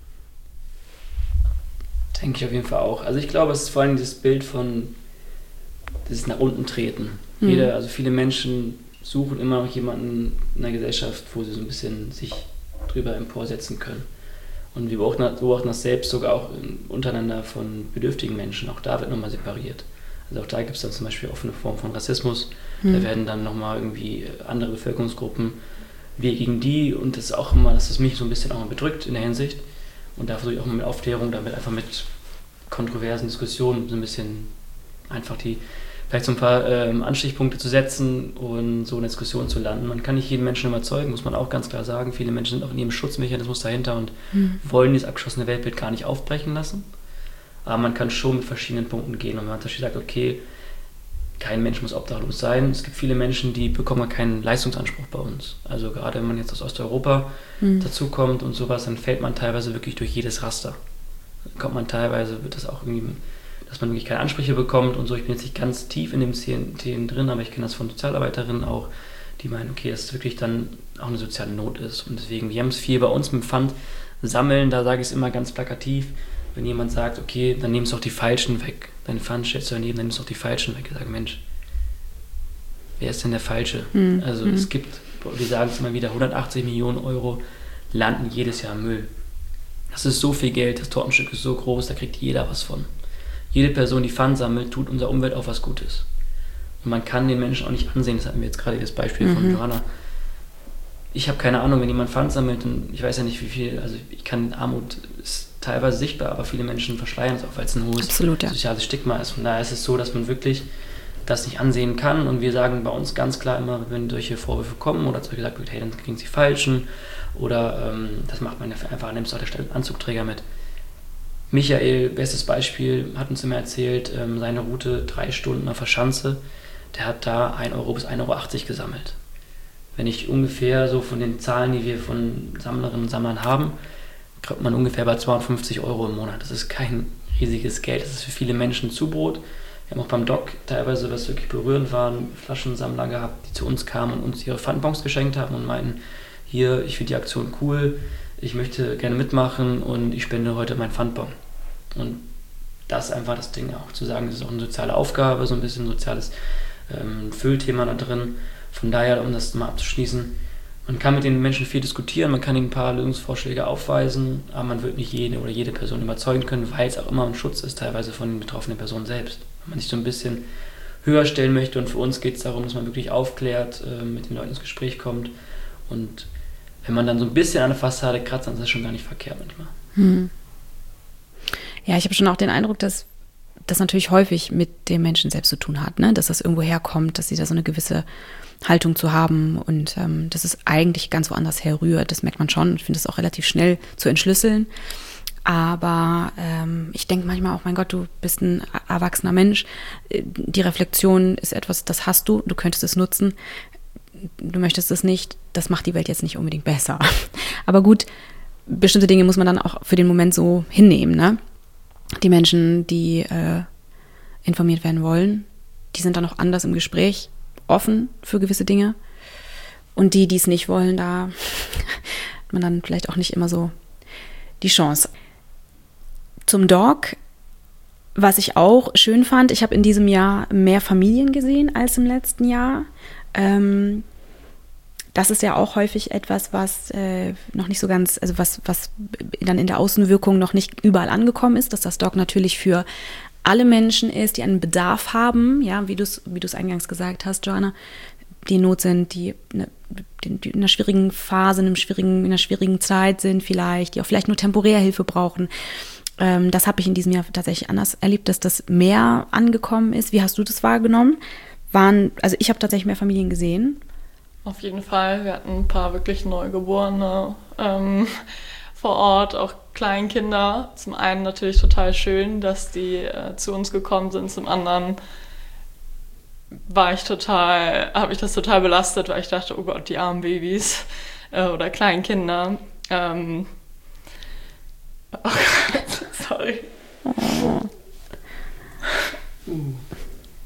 Denke ich auf jeden Fall auch. Also ich glaube, es ist vor allem dieses Bild von dieses nach unten treten. Mhm. Jeder, also viele Menschen suchen immer noch jemanden in der Gesellschaft, wo sie so ein bisschen sich drüber emporsetzen können. Und wir beobachten das selbst sogar auch untereinander von bedürftigen Menschen. Auch da wird nochmal separiert. Also auch da gibt es dann zum Beispiel offene Form von Rassismus. Mhm. Da werden dann nochmal irgendwie andere Bevölkerungsgruppen, wir gegen die. Und das ist auch immer, dass das mich so ein bisschen auch mal bedrückt in der Hinsicht. Und da versuche ich auch mal mit Aufklärung, damit einfach mit kontroversen Diskussionen so ein bisschen einfach die, vielleicht so ein paar ähm, Anstichpunkte zu setzen und so eine Diskussion zu landen. Man kann nicht jeden Menschen überzeugen, muss man auch ganz klar sagen. Viele Menschen sind auch in ihrem Schutzmechanismus dahinter und mhm. wollen dieses abgeschossene Weltbild gar nicht aufbrechen lassen. Aber man kann schon mit verschiedenen Punkten gehen. Und wenn man zum Beispiel sagt, okay, kein Mensch muss obdachlos sein. Es gibt viele Menschen, die bekommen keinen Leistungsanspruch bei uns. Also gerade wenn man jetzt aus Osteuropa mhm. dazukommt und sowas, dann fällt man teilweise wirklich durch jedes Raster. Dann kommt man teilweise, wird das auch irgendwie, dass man wirklich keine Ansprüche bekommt und so. Ich bin jetzt nicht ganz tief in dem Themen drin, aber ich kenne das von Sozialarbeiterinnen auch, die meinen, okay, dass es wirklich dann auch eine soziale Not ist. Und deswegen, wir haben es viel bei uns mit Pfand sammeln, da sage ich es immer ganz plakativ, wenn jemand sagt, okay, dann nimmst du auch die Falschen weg. Deine Pfand stellst du daneben, dann nimmst du auch die Falschen weg. Ich sage, Mensch, wer ist denn der Falsche? Mhm. Also mhm. es gibt, wir sagen es immer wieder, hundertachtzig Millionen Euro landen jedes Jahr im Müll. Das ist so viel Geld, das Tortenstück ist so groß, da kriegt jeder was von. Jede Person, die Pfand sammelt, tut unserer Umwelt auch was Gutes. Und man kann den Menschen auch nicht ansehen, das hatten wir jetzt gerade das Beispiel mhm. von Johanna. Ich habe keine Ahnung, wenn jemand Pfand sammelt, und ich weiß ja nicht, wie viel, also ich kann, Armut ist teilweise sichtbar, aber viele Menschen verschleiern es auch, weil es ein hohes Absolut, ja. soziales Stigma ist. Von daher ist es so, dass man wirklich das nicht ansehen kann und wir sagen bei uns ganz klar immer, wenn solche Vorwürfe kommen oder zu gesagt wird, hey, dann kriegen sie Falschen oder ähm, das macht man einfach, nimmst du auch der Anzugträger mit. Michael, bestes Beispiel, hat uns immer erzählt, ähm, seine Route drei Stunden auf der Schanze, der hat da ein Euro bis ein Euro achtzig gesammelt. Wenn ich ungefähr so von den Zahlen, die wir von Sammlerinnen und Sammlern haben, kriegt man ungefähr bei zweihundertfünfzig Euro im Monat. Das ist kein riesiges Geld, das ist für viele Menschen Zubrot. Wir haben auch beim Doc teilweise, was wirklich berührend war, Flaschensammler gehabt, die zu uns kamen und uns ihre Pfandbons geschenkt haben und meinten, hier, ich finde die Aktion cool, ich möchte gerne mitmachen und ich spende heute meinen Pfandbon. Und das ist einfach das Ding auch, zu sagen, das ist auch eine soziale Aufgabe, so ein bisschen ein soziales ähm, Füllthema da drin. Von daher, um das mal abzuschließen, man kann mit den Menschen viel diskutieren, man kann ihnen ein paar Lösungsvorschläge aufweisen, aber man wird nicht jede oder jede Person überzeugen können, weil es auch immer ein Schutz ist, teilweise von den betroffenen Personen selbst. Wenn man sich so ein bisschen höher stellen möchte und für uns geht es darum, dass man wirklich aufklärt, äh, mit den Leuten ins Gespräch kommt und wenn man dann so ein bisschen an der Fassade kratzt, dann ist das schon gar nicht verkehrt manchmal. Hm. Ja, ich habe schon auch den Eindruck, dass das natürlich häufig mit den Menschen selbst zu tun hat, ne? Dass das irgendwo herkommt, dass sie da so eine gewisse Haltung zu haben und ähm, dass es eigentlich ganz woanders herrührt. Das merkt man schon. Ich finde es auch relativ schnell zu entschlüsseln. Aber ähm, ich denke manchmal auch, mein Gott, du bist ein erwachsener Mensch. Die Reflexion ist etwas, das hast du, du könntest es nutzen. Du möchtest es nicht, das macht die Welt jetzt nicht unbedingt besser. Aber gut, bestimmte Dinge muss man dann auch für den Moment so hinnehmen, ne? Die Menschen, die äh, informiert werden wollen, die sind dann auch anders im Gespräch, offen für gewisse Dinge. Und die, die es nicht wollen, da hat man dann vielleicht auch nicht immer so die Chance. Zum Doc, was ich auch schön fand, ich habe in diesem Jahr mehr Familien gesehen als im letzten Jahr. Ähm, das ist ja auch häufig etwas, was äh, noch nicht so ganz, also was, was dann in der Außenwirkung noch nicht überall angekommen ist, dass das Doc natürlich für alle Menschen ist, die einen Bedarf haben, ja, wie du es wie du es eingangs gesagt hast, Joanna, die in Not sind, die, ne, die, die in einer schwierigen Phase, in, einem schwierigen, in einer schwierigen Zeit sind vielleicht, die auch vielleicht nur temporär Hilfe brauchen. Ähm, das habe ich in diesem Jahr tatsächlich anders erlebt, dass das mehr angekommen ist. Wie hast du das wahrgenommen? Waren, also ich habe tatsächlich mehr Familien gesehen. Auf jeden Fall. Wir hatten ein paar wirklich Neugeborene ähm, vor Ort, auch Kleinkinder. Zum einen natürlich total schön, dass die äh, zu uns gekommen sind. Zum anderen war ich total, habe ich das total belastet, weil ich dachte, oh Gott, die armen Babys äh, oder Kleinkinder. Ähm, oh Gott, sorry. Oh. Uh.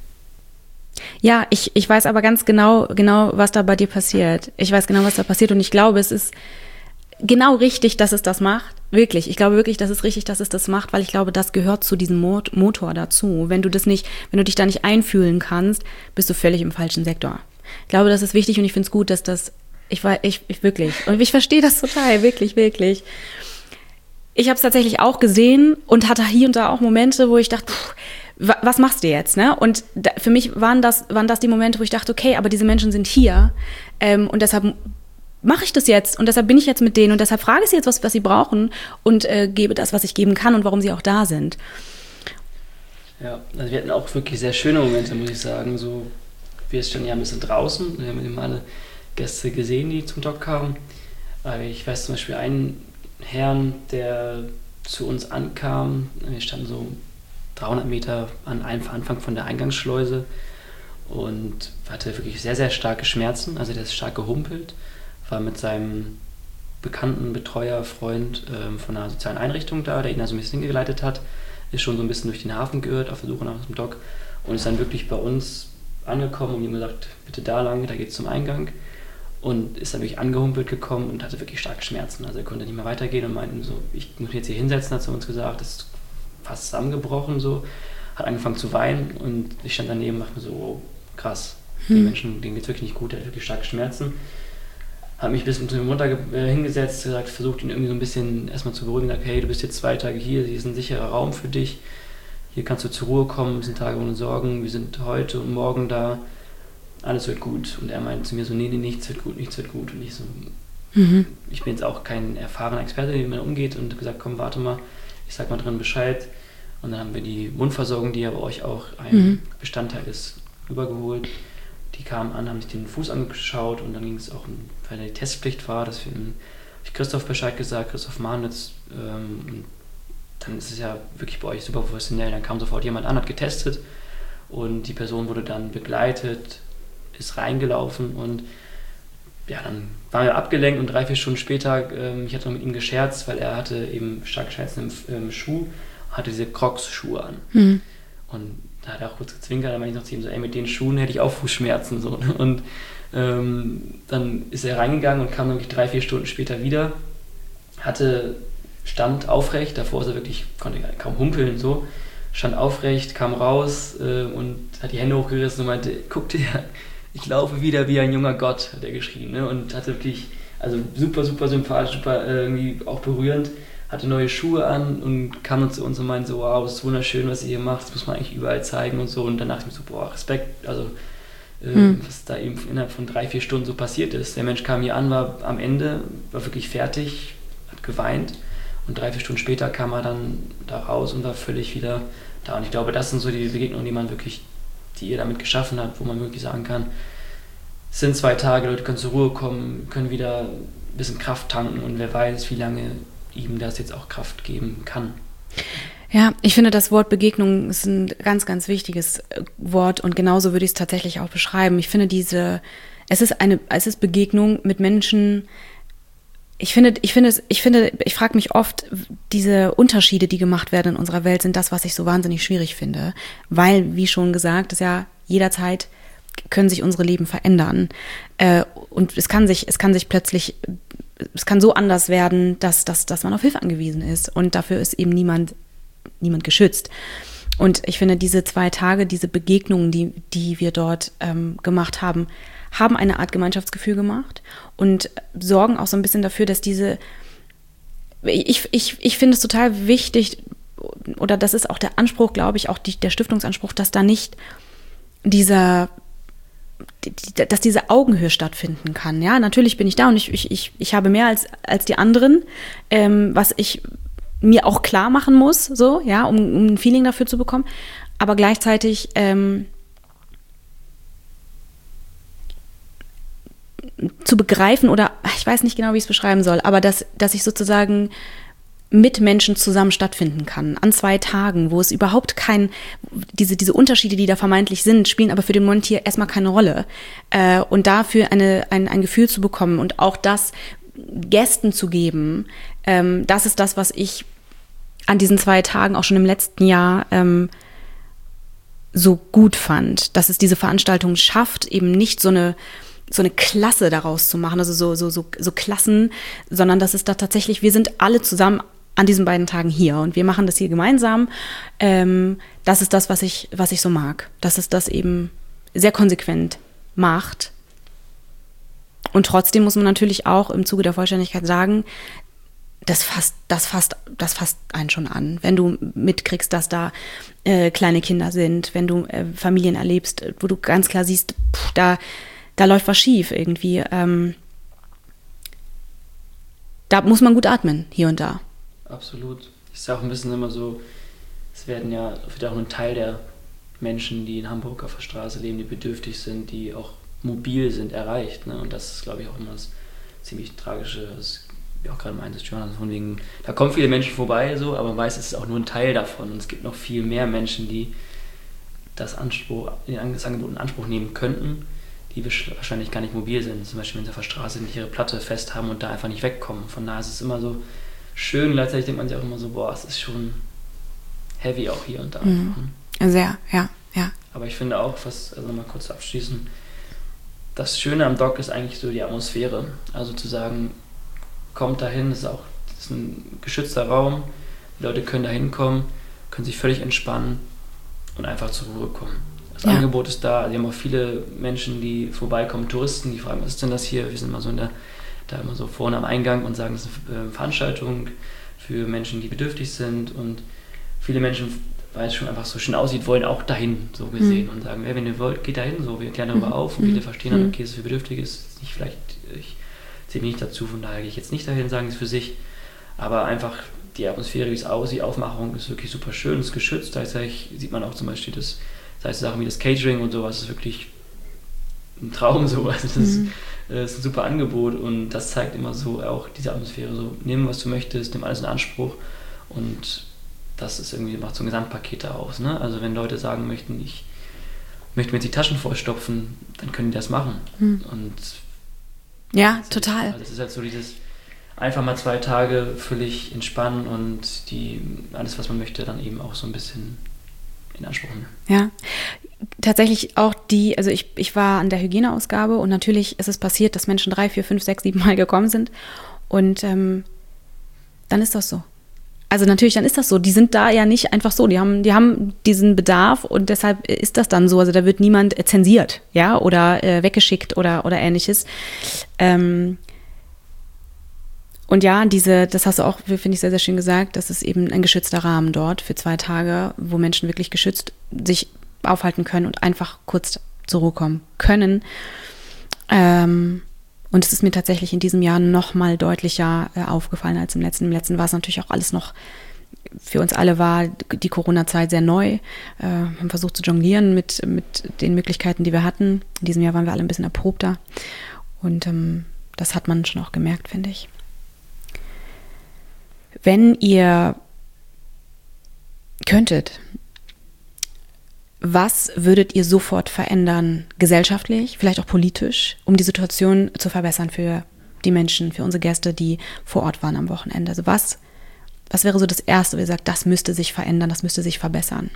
Ja, ich, ich weiß aber ganz genau, genau, was da bei dir passiert. Ich weiß genau, was da passiert und ich glaube, es ist genau richtig, dass es das macht. Wirklich. Ich glaube wirklich, dass es richtig, dass es das macht, weil ich glaube, das gehört zu diesem Mot- Motor dazu. Wenn du das nicht, wenn du dich da nicht einfühlen kannst, bist du völlig im falschen Sektor. Ich glaube, das ist wichtig und ich finde es gut, dass das, ich war, ich, ich wirklich, und ich verstehe das total, wirklich, wirklich. Ich habe es tatsächlich auch gesehen und hatte hier und da auch Momente, wo ich dachte, pff, was machst du jetzt, ne? Und da, für mich waren das, waren das die Momente, wo ich dachte, okay, aber diese Menschen sind hier ähm, und deshalb mache ich das jetzt und deshalb bin ich jetzt mit denen und deshalb frage ich sie jetzt, was, was sie brauchen und äh, gebe das, was ich geben kann und warum sie auch da sind. Ja, also wir hatten auch wirklich sehr schöne Momente, muss ich sagen. So, wir standen ja ein bisschen draußen, wir haben immer alle Gäste gesehen, die zum Doc kamen. Aber ich weiß zum Beispiel einen Herrn, der zu uns ankam, wir standen so dreihundert Meter an einem Anfang von der Eingangsschleuse und hatte wirklich sehr, sehr starke Schmerzen, also der ist stark gehumpelt, war mit seinem bekannten Betreuer, Freund ähm, von einer sozialen Einrichtung da, der ihn also ein bisschen hingeleitet hat, ist schon so ein bisschen durch den Hafen geirrt, auf der Suche nach dem Doc und ist dann wirklich bei uns angekommen und ihm gesagt, bitte da lang, da geht's zum Eingang und ist dann wirklich angehumpelt gekommen und hatte wirklich starke Schmerzen, also er konnte nicht mehr weitergehen und meinte so, ich muss mich jetzt hier hinsetzen, hat er uns gesagt, das ist fast zusammengebrochen so, hat angefangen zu weinen und ich stand daneben und dachte mir so, oh, krass, hm. den Menschen, denen geht's wirklich nicht gut, der hat wirklich starke Schmerzen. Habe mich ein bisschen zu ihm runter äh, hingesetzt, gesagt, versucht ihn irgendwie so ein bisschen erstmal zu beruhigen, gesagt, hey, du bist jetzt zwei Tage hier, hier ist ein sicherer Raum für dich, hier kannst du zur Ruhe kommen, es sind Tage ohne Sorgen, wir sind heute und morgen da, alles wird gut. Und er meinte zu mir so, nee, nee, nichts wird gut, nichts wird gut. Und ich so, mhm. ich bin jetzt auch kein erfahrener Experte, wie man umgeht und gesagt, komm, warte mal, ich sag mal drin Bescheid. Und dann haben wir die Mundversorgung, die ja bei euch auch ein mhm. Bestandteil ist, rübergeholt. Die kamen an, haben sich den Fuß angeschaut und dann ging es auch, weil die Testpflicht war, dass wir ich Christoph Bescheid gesagt, Christoph Mahnitz, ähm, und dann ist es ja wirklich bei euch super professionell. Dann kam sofort jemand an, hat getestet und die Person wurde dann begleitet, ist reingelaufen und ja, dann waren wir abgelenkt und drei, vier Stunden später, ähm, ich hatte noch mit ihm gescherzt, weil er hatte eben starke Schmerzen im, im Schuh, hatte diese Crocs-Schuhe an. Mhm. Und da hat er auch kurz gezwinkert, dann meinte ich noch zu ihm so, ey, mit den Schuhen hätte ich auch Fußschmerzen. So. Und ähm, dann ist er reingegangen und kam wirklich drei, vier Stunden später wieder, hatte, stand aufrecht, davor ist er wirklich, konnte kaum humpeln, so, stand aufrecht, kam raus äh, und hat die Hände hochgerissen und meinte, guck dir, ich laufe wieder wie ein junger Gott, hat er geschrien, ne? Und hatte wirklich, also super, super sympathisch, super äh, irgendwie auch berührend, hatte neue Schuhe an und kam dann zu uns und meinte so, wow, das ist wunderschön, was ihr hier macht, das muss man eigentlich überall zeigen und so. Und dann dachte ich mir so, boah, Respekt, also äh, hm. was da eben innerhalb von drei, vier Stunden so passiert ist. Der Mensch kam hier an, war am Ende, war wirklich fertig, hat geweint und drei, vier Stunden später kam er dann da raus und war völlig wieder da. Und ich glaube, das sind so die Begegnungen, die man wirklich, die ihr damit geschaffen habt, wo man wirklich sagen kann, es sind zwei Tage, Leute können zur Ruhe kommen, können wieder ein bisschen Kraft tanken und wer weiß, wie lange ihm das jetzt auch Kraft geben kann. Ja, ich finde, das Wort Begegnung ist ein ganz, ganz wichtiges Wort und genauso würde ich es tatsächlich auch beschreiben. Ich finde diese, es ist eine, es ist Begegnung mit Menschen. Ich finde, ich finde, ich finde, ich frage mich oft, diese Unterschiede, die gemacht werden in unserer Welt, sind das, was ich so wahnsinnig schwierig finde, weil, wie schon gesagt, ist ja jederzeit können sich unsere Leben verändern äh, und es kann sich, es kann sich plötzlich es kann so anders werden, dass, dass, dass man auf Hilfe angewiesen ist. Und dafür ist eben niemand, niemand geschützt. Und ich finde, diese zwei Tage, diese Begegnungen, die, die wir dort ähm, gemacht haben, haben eine Art Gemeinschaftsgefühl gemacht und sorgen auch so ein bisschen dafür, dass diese, ich, ich, ich finde es total wichtig, oder das ist auch der Anspruch, glaube ich, auch die, der Stiftungsanspruch, dass da nicht dieser dass diese Augenhöhe stattfinden kann. Ja, natürlich bin ich da und ich, ich, ich, ich habe mehr als, als die anderen, ähm, was ich mir auch klar machen muss, so, ja, um, um ein Feeling dafür zu bekommen. Aber gleichzeitig ähm, zu begreifen oder ich weiß nicht genau, wie ich es beschreiben soll, aber dass, dass ich sozusagen mit Menschen zusammen stattfinden kann, an zwei Tagen, wo es überhaupt kein, diese, diese Unterschiede, die da vermeintlich sind, spielen aber für den Moment hier erstmal keine Rolle. Äh, und dafür eine, ein, ein Gefühl zu bekommen und auch das Gästen zu geben, ähm, das ist das, was ich an diesen zwei Tagen auch schon im letzten Jahr ähm, so gut fand, dass es diese Veranstaltung schafft, eben nicht so eine so eine Klasse daraus zu machen, also so so so so Klassen, sondern dass es da tatsächlich, wir sind alle zusammen an diesen beiden Tagen hier und wir machen das hier gemeinsam. Ähm, das ist das, was ich was ich so mag, dass es das eben sehr konsequent macht. Und trotzdem muss man natürlich auch im Zuge der Vollständigkeit sagen, das fasst, das fasst, das fasst einen schon an. Wenn du mitkriegst, dass da äh, kleine Kinder sind, wenn du äh, Familien erlebst, wo du ganz klar siehst, pff, da, da läuft was schief irgendwie. Ähm, da muss man gut atmen, hier und da. Absolut. Ich sage auch ein bisschen immer so, es werden ja, wird auch ein Teil der Menschen, die in Hamburg auf der Straße leben, die bedürftig sind, die auch mobil sind, erreicht. Ne? Und das ist, glaube ich, auch immer das ziemlich Tragische, das, wie auch gerade meintest, Johannes, von wegen, da kommen viele Menschen vorbei, so, aber man weiß, es ist auch nur ein Teil davon. Und es gibt noch viel mehr Menschen, die das, Anspruch, das Angebot in Anspruch nehmen könnten, die wahrscheinlich gar nicht mobil sind. Zum Beispiel, wenn sie auf der Straße nicht ihre Platte fest haben und da einfach nicht wegkommen. Von daher ist es immer so schön, gleichzeitig denkt man sich auch immer so, boah, es ist schon heavy auch hier und da. Mhm. Sehr, ja, ja. Aber ich finde auch, was, also nochmal kurz abschließen, das Schöne am Dock ist eigentlich so die Atmosphäre. Also zu sagen, kommt dahin, das ist auch das ist ein geschützter Raum, die Leute können da hinkommen, können sich völlig entspannen und einfach zur Ruhe kommen. Das ja. Angebot ist da, wir haben auch viele Menschen, die vorbeikommen, Touristen, die fragen, was ist denn das hier? Wir sind immer so in der, da immer so vorne am Eingang und sagen, das ist eine Veranstaltung für Menschen, die bedürftig sind, und viele Menschen, weil es schon einfach so schön aussieht, wollen auch dahin, so gesehen, mhm. und sagen, hey, wenn ihr wollt, geht dahin, so, wir klären darüber mhm. auf und viele verstehen dann, okay, es ist für Bedürftige, es ist nicht vielleicht, ich zähle mich nicht dazu, von daher gehe ich jetzt nicht dahin, sagen es für sich, aber einfach die Atmosphäre, wie es aussieht, die Aufmachung ist wirklich super schön, ist geschützt, gleichzeitig sieht man auch zum Beispiel das, das heißt Sachen wie das Catering und sowas, ist wirklich ein Traum, so, also das, mhm. das ist ein super Angebot und das zeigt immer so auch diese Atmosphäre, so, nimm was du möchtest, nimm alles in Anspruch, und das ist irgendwie, macht so ein Gesamtpaket da aus, ne? Also wenn Leute sagen möchten, ich möchte mir jetzt die Taschen vollstopfen, dann können die das machen. Hm. Und ja, das total. Ist, das ist halt so dieses einfach mal zwei Tage völlig entspannen und die alles, was man möchte, dann eben auch so ein bisschen in Anspruch nehmen. Ja, tatsächlich auch die, also ich, ich war an der Hygieneausgabe und natürlich ist es passiert, dass Menschen drei, vier, fünf, sechs, sieben Mal gekommen sind und ähm, dann ist das so. Also natürlich, dann ist das so. Die sind da ja nicht einfach so. Die haben, die haben diesen Bedarf und deshalb ist das dann so. Also da wird niemand zensiert, ja, oder äh, weggeschickt oder, oder ähnliches. Ähm und ja, diese, das hast du auch, finde ich, sehr, sehr schön gesagt, das ist eben ein geschützter Rahmen dort für zwei Tage, wo Menschen wirklich geschützt sich aufhalten können und einfach kurz zur Ruhe kommen können. Ähm Und es ist mir tatsächlich in diesem Jahr noch mal deutlicher äh, aufgefallen als im letzten. Im letzten war es natürlich auch alles noch, für uns alle war die Corona-Zeit sehr neu. Äh, haben versucht zu jonglieren mit, mit den Möglichkeiten, die wir hatten. In diesem Jahr waren wir alle ein bisschen erprobter. Und ähm, das hat man schon auch gemerkt, finde ich. Wenn ihr könntet, was würdet ihr sofort verändern, gesellschaftlich, vielleicht auch politisch, um die Situation zu verbessern für die Menschen, für unsere Gäste, die vor Ort waren am Wochenende? Also was, was wäre so das Erste, wo ihr sagt, das müsste sich verändern, das müsste sich verbessern?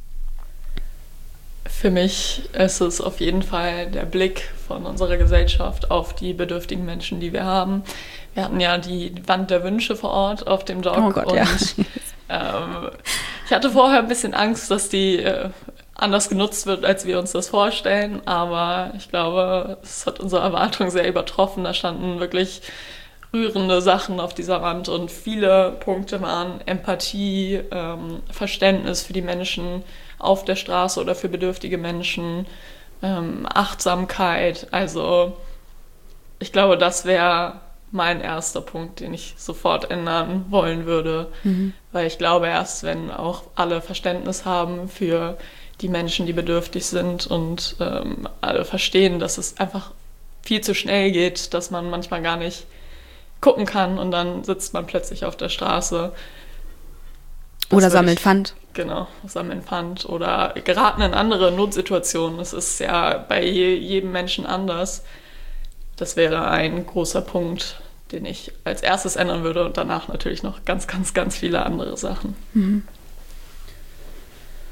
Für mich ist es auf jeden Fall der Blick von unserer Gesellschaft auf die bedürftigen Menschen, die wir haben. Wir hatten ja die Wand der Wünsche vor Ort auf dem Dock. Oh Gott, und ja. ähm, ich hatte vorher ein bisschen Angst, dass die äh, anders genutzt wird, als wir uns das vorstellen, aber ich glaube, es hat unsere Erwartungen sehr übertroffen. Da standen wirklich rührende Sachen auf dieser Wand und viele Punkte waren Empathie, ähm, Verständnis für die Menschen auf der Straße oder für bedürftige Menschen, ähm, Achtsamkeit. Also ich glaube, das wäre mein erster Punkt, den ich sofort ändern wollen würde, mhm. weil ich glaube, erst wenn auch alle Verständnis haben für die Menschen, die bedürftig sind und ähm, alle verstehen, dass es einfach viel zu schnell geht, dass man manchmal gar nicht gucken kann und dann sitzt man plötzlich auf der Straße. Das oder sammelt ich, Pfand. Genau, sammeln Pfand oder geraten in andere Notsituationen. Das ist ja bei jedem Menschen anders. Das wäre ein großer Punkt, den ich als erstes ändern würde und danach natürlich noch ganz, ganz, ganz viele andere Sachen. Mhm.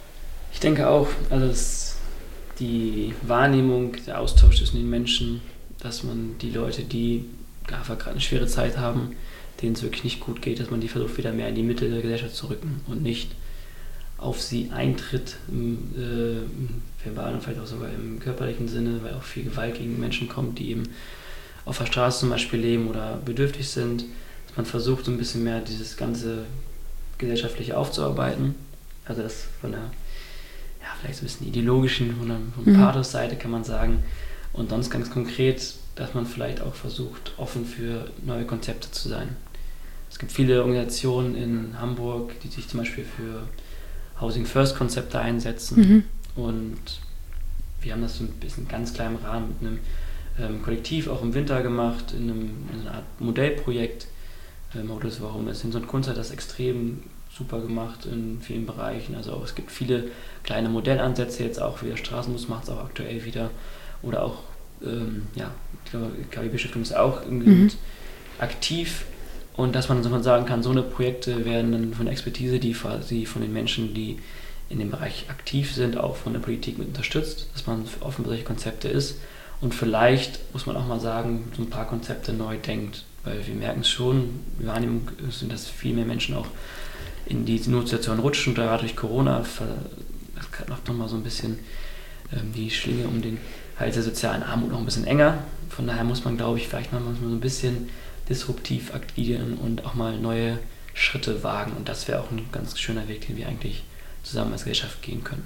Ich denke auch, also es, die Wahrnehmung, der Austausch zwischen den Menschen, dass man die Leute, die einfach gerade eine schwere Zeit haben, denen es wirklich nicht gut geht, dass man die versucht, wieder mehr in die Mitte der Gesellschaft zu rücken und nicht auf sie eintritt, im äh, verbalen und vielleicht auch sogar im körperlichen Sinne, weil auch viel Gewalt gegen Menschen kommt, die eben auf der Straße zum Beispiel leben oder bedürftig sind, dass man versucht, so ein bisschen mehr dieses ganze Gesellschaftliche aufzuarbeiten. Also das von der, ja, vielleicht so ein bisschen ideologischen, von der, von der mhm. Pathos-Seite kann man sagen. Und sonst ganz konkret, dass man vielleicht auch versucht, offen für neue Konzepte zu sein. Es gibt viele Organisationen in Hamburg, die sich zum Beispiel für Housing First Konzepte einsetzen. Mhm. Und wir haben das so ein bisschen ganz klein im Rahmen mit einem ähm, Kollektiv auch im Winter gemacht, in, einem, in einer Art Modellprojekt. Ähm, Autos Warum ist Hinz und Kunst hat das extrem super gemacht in vielen Bereichen. Also auch, es gibt viele kleine Modellansätze, jetzt auch wieder Straßenbus macht es auch aktuell wieder. Oder auch, ähm, ja, ich glaube, K W-Beschäftigung ist auch irgendwie mhm. aktiv. Und dass man, dass man sagen kann, so eine Projekte werden dann von der Expertise, die quasi von den Menschen, die in dem Bereich aktiv sind, auch von der Politik mit unterstützt, dass man offen für solche Konzepte ist. Und vielleicht muss man auch mal sagen, so ein paar Konzepte neu denkt. Weil wir merken es schon, wir Wahrnehmung sind, dass viel mehr Menschen auch in die Notsituation rutschen. Da durch Corona macht nochmal so ein bisschen ähm, die Schlinge um den Hals der sozialen Armut noch ein bisschen enger. Von daher muss man, glaube ich, vielleicht mal so ein bisschen disruptiv agieren und auch mal neue Schritte wagen. Und das wäre auch ein ganz schöner Weg, den wir eigentlich zusammen als Gesellschaft gehen können.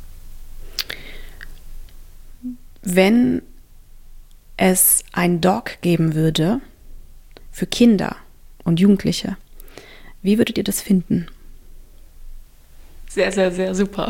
Wenn es ein Doc geben würde für Kinder und Jugendliche, wie würdet ihr das finden? Sehr, sehr, sehr super.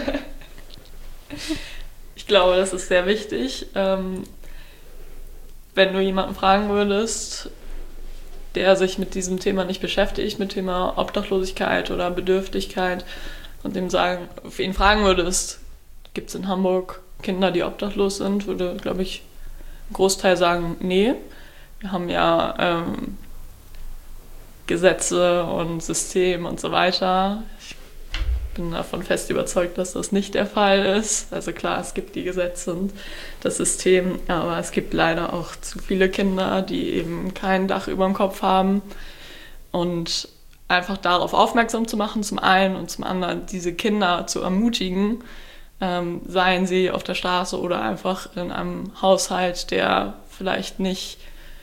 Ich glaube, das ist sehr wichtig. Ähm, wenn du jemanden fragen würdest, der sich mit diesem Thema nicht beschäftigt, mit dem Thema Obdachlosigkeit oder Bedürftigkeit, und dem sagen, für ihn fragen würdest, gibt es in Hamburg Kinder, die obdachlos sind, würde, glaube ich, ein Großteil sagen, nee. Wir haben ja ähm, Gesetze und System und so weiter. Ich bin davon fest überzeugt, dass das nicht der Fall ist. Also klar, es gibt die Gesetze und das System, aber es gibt leider auch zu viele Kinder, die eben kein Dach über dem Kopf haben. Und einfach darauf aufmerksam zu machen, zum einen, und zum anderen diese Kinder zu ermutigen, ähm, seien sie auf der Straße oder einfach in einem Haushalt, der vielleicht nicht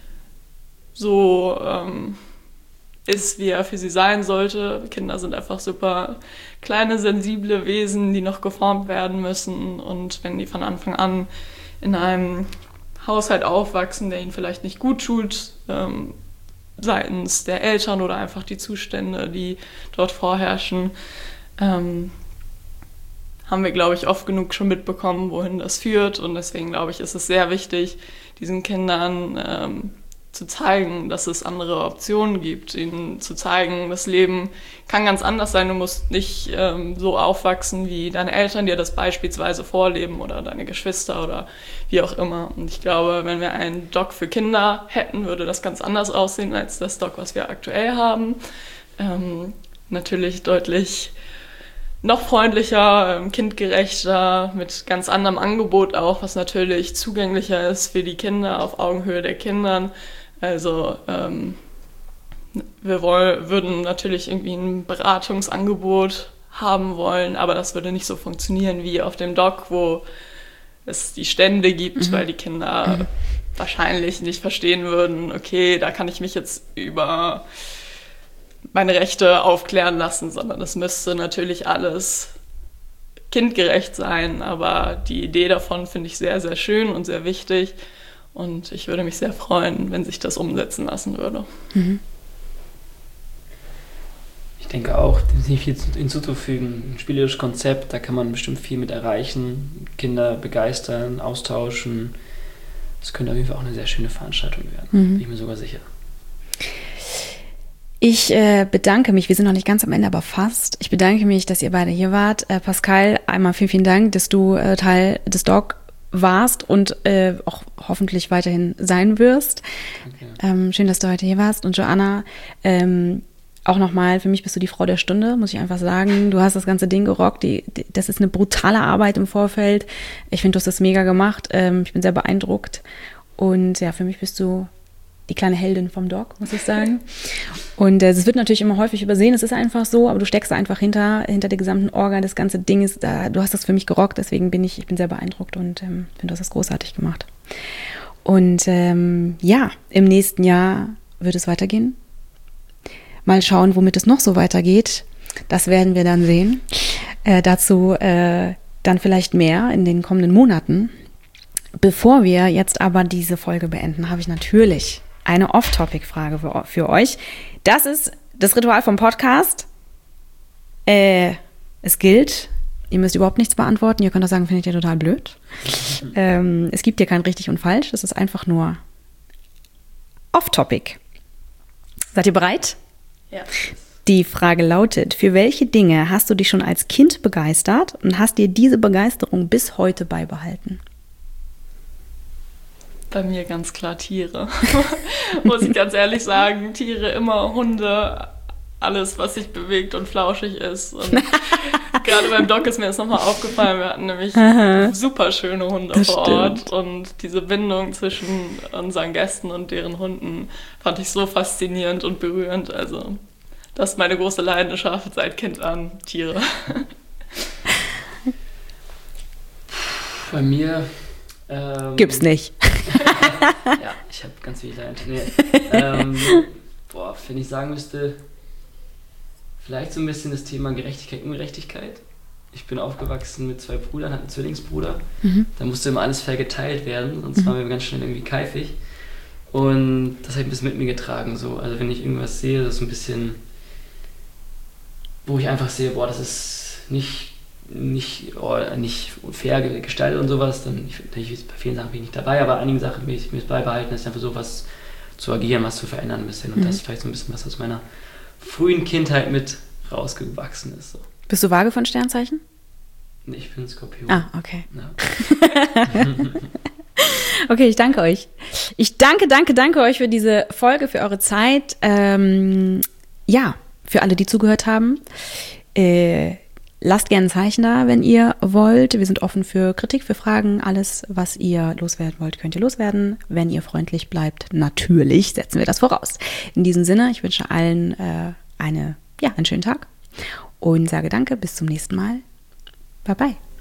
so ähm, ist, wie er für sie sein sollte. Kinder sind einfach super kleine, sensible Wesen, die noch geformt werden müssen. Und wenn die von Anfang an in einem Haushalt aufwachsen, der ihnen vielleicht nicht gut tut, ähm, seitens der Eltern oder einfach die Zustände, die dort vorherrschen, ähm, haben wir, glaube ich, oft genug schon mitbekommen, wohin das führt. Und deswegen, glaube ich, ist es sehr wichtig, diesen Kindern ähm, zu zeigen, dass es andere Optionen gibt, ihnen zu zeigen, das Leben kann ganz anders sein. Du musst nicht ähm, so aufwachsen, wie deine Eltern dir das beispielsweise vorleben oder deine Geschwister oder wie auch immer. Und ich glaube, wenn wir einen Doc für Kinder hätten, würde das ganz anders aussehen als das Doc, was wir aktuell haben. Ähm, natürlich deutlich noch freundlicher, ähm, kindgerechter, mit ganz anderem Angebot auch, was natürlich zugänglicher ist für die Kinder, auf Augenhöhe der Kindern. Also ähm, wir woll, würden natürlich irgendwie ein Beratungsangebot haben wollen, aber das würde nicht so funktionieren wie auf dem Doc, wo es die Stände gibt, mhm. weil die Kinder mhm. wahrscheinlich nicht verstehen würden, okay, da kann ich mich jetzt über meine Rechte aufklären lassen, sondern es müsste natürlich alles kindgerecht sein, aber die Idee davon finde ich sehr, sehr schön und sehr wichtig. Und ich würde mich sehr freuen, wenn sich das umsetzen lassen würde. Mhm. Ich denke auch, dem ist nicht viel hinzuzufügen. Ein spielerisches Konzept, da kann man bestimmt viel mit erreichen. Kinder begeistern, austauschen. Das könnte auf jeden Fall auch eine sehr schöne Veranstaltung werden. Mhm. Bin ich mir sogar sicher. Ich äh, bedanke mich, wir sind noch nicht ganz am Ende, aber fast. Ich bedanke mich, dass ihr beide hier wart. Äh, Pascal, einmal vielen, vielen Dank, dass du äh, Teil des Doc warst und äh, auch hoffentlich weiterhin sein wirst. Okay. Ähm, schön, dass du heute hier warst. Und Joanna, ähm, auch nochmal, für mich bist du die Frau der Stunde, muss ich einfach sagen. Du hast das ganze Ding gerockt. Die, die, das ist eine brutale Arbeit im Vorfeld. Ich finde, du hast das mega gemacht. Ähm, ich bin sehr beeindruckt. Und ja, für mich bist du die kleine Heldin vom Doc, muss ich sagen. Und es äh, wird natürlich immer häufig übersehen, es ist einfach so, aber du steckst da einfach hinter, hinter der gesamten Orga, das ganze Ding ist da, du hast das für mich gerockt, deswegen bin ich, ich bin sehr beeindruckt und ähm, finde, du hast das großartig gemacht. Und ähm, ja, im nächsten Jahr wird es weitergehen. Mal schauen, womit es noch so weitergeht. Das werden wir dann sehen. Äh, dazu äh, dann vielleicht mehr in den kommenden Monaten. Bevor wir jetzt aber diese Folge beenden, habe ich natürlich eine Off-Topic-Frage für, für euch. Das ist das Ritual vom Podcast. Äh, es gilt, ihr müsst überhaupt nichts beantworten. Ihr könnt auch sagen, findet ihr total blöd. ähm, es gibt hier kein richtig und falsch. Das ist einfach nur Off-Topic. Seid ihr bereit? Ja. Die Frage lautet, für welche Dinge hast du dich schon als Kind begeistert und hast dir diese Begeisterung bis heute beibehalten? Bei mir ganz klar Tiere. Muss ich ganz ehrlich sagen, Tiere, immer Hunde, alles, was sich bewegt und flauschig ist. Und gerade beim Doc ist mir das nochmal aufgefallen, wir hatten nämlich Aha. super schöne Hunde das vor stimmt. Ort und diese Bindung zwischen unseren Gästen und deren Hunden fand ich so faszinierend und berührend. Also das ist meine große Leidenschaft seit Kind an, Tiere. Bei mir ähm, gibt's nicht. Ja, ich habe ganz viele Talente. Nee. ähm, boah, wenn ich sagen müsste, vielleicht so ein bisschen das Thema Gerechtigkeit, Ungerechtigkeit. Ich bin aufgewachsen mit zwei Brüdern, hatte einen Zwillingsbruder. Mhm. Da musste immer alles fair geteilt werden, sonst mhm. waren wir ganz schnell irgendwie keifig. Und das habe ich ein bisschen mit mir getragen. So. Also wenn ich irgendwas sehe, das ist ein bisschen, wo ich einfach sehe, boah, das ist nicht nicht, oh, nicht fair gestaltet und sowas, dann ich, ich, bei vielen Sachen bin ich nicht dabei, aber einigen Sachen will ich mir beibehalten, das ist einfach so was zu agieren, was zu verändern ein bisschen und mhm. das ist vielleicht so ein bisschen was aus meiner frühen Kindheit mit rausgewachsen ist. So. Bist du Waage von Sternzeichen? Nee, ich bin Skorpion. Ah, okay. Ja. Okay, ich danke euch. Ich danke, danke, danke euch für diese Folge, für eure Zeit. Ähm, ja, für alle, die zugehört haben. Äh, Lasst gerne ein Zeichen da, wenn ihr wollt. Wir sind offen für Kritik, für Fragen. Alles, was ihr loswerden wollt, könnt ihr loswerden. Wenn ihr freundlich bleibt, natürlich setzen wir das voraus. In diesem Sinne, ich wünsche allen äh, eine, ja, einen schönen Tag und sage danke. Bis zum nächsten Mal. Bye, bye.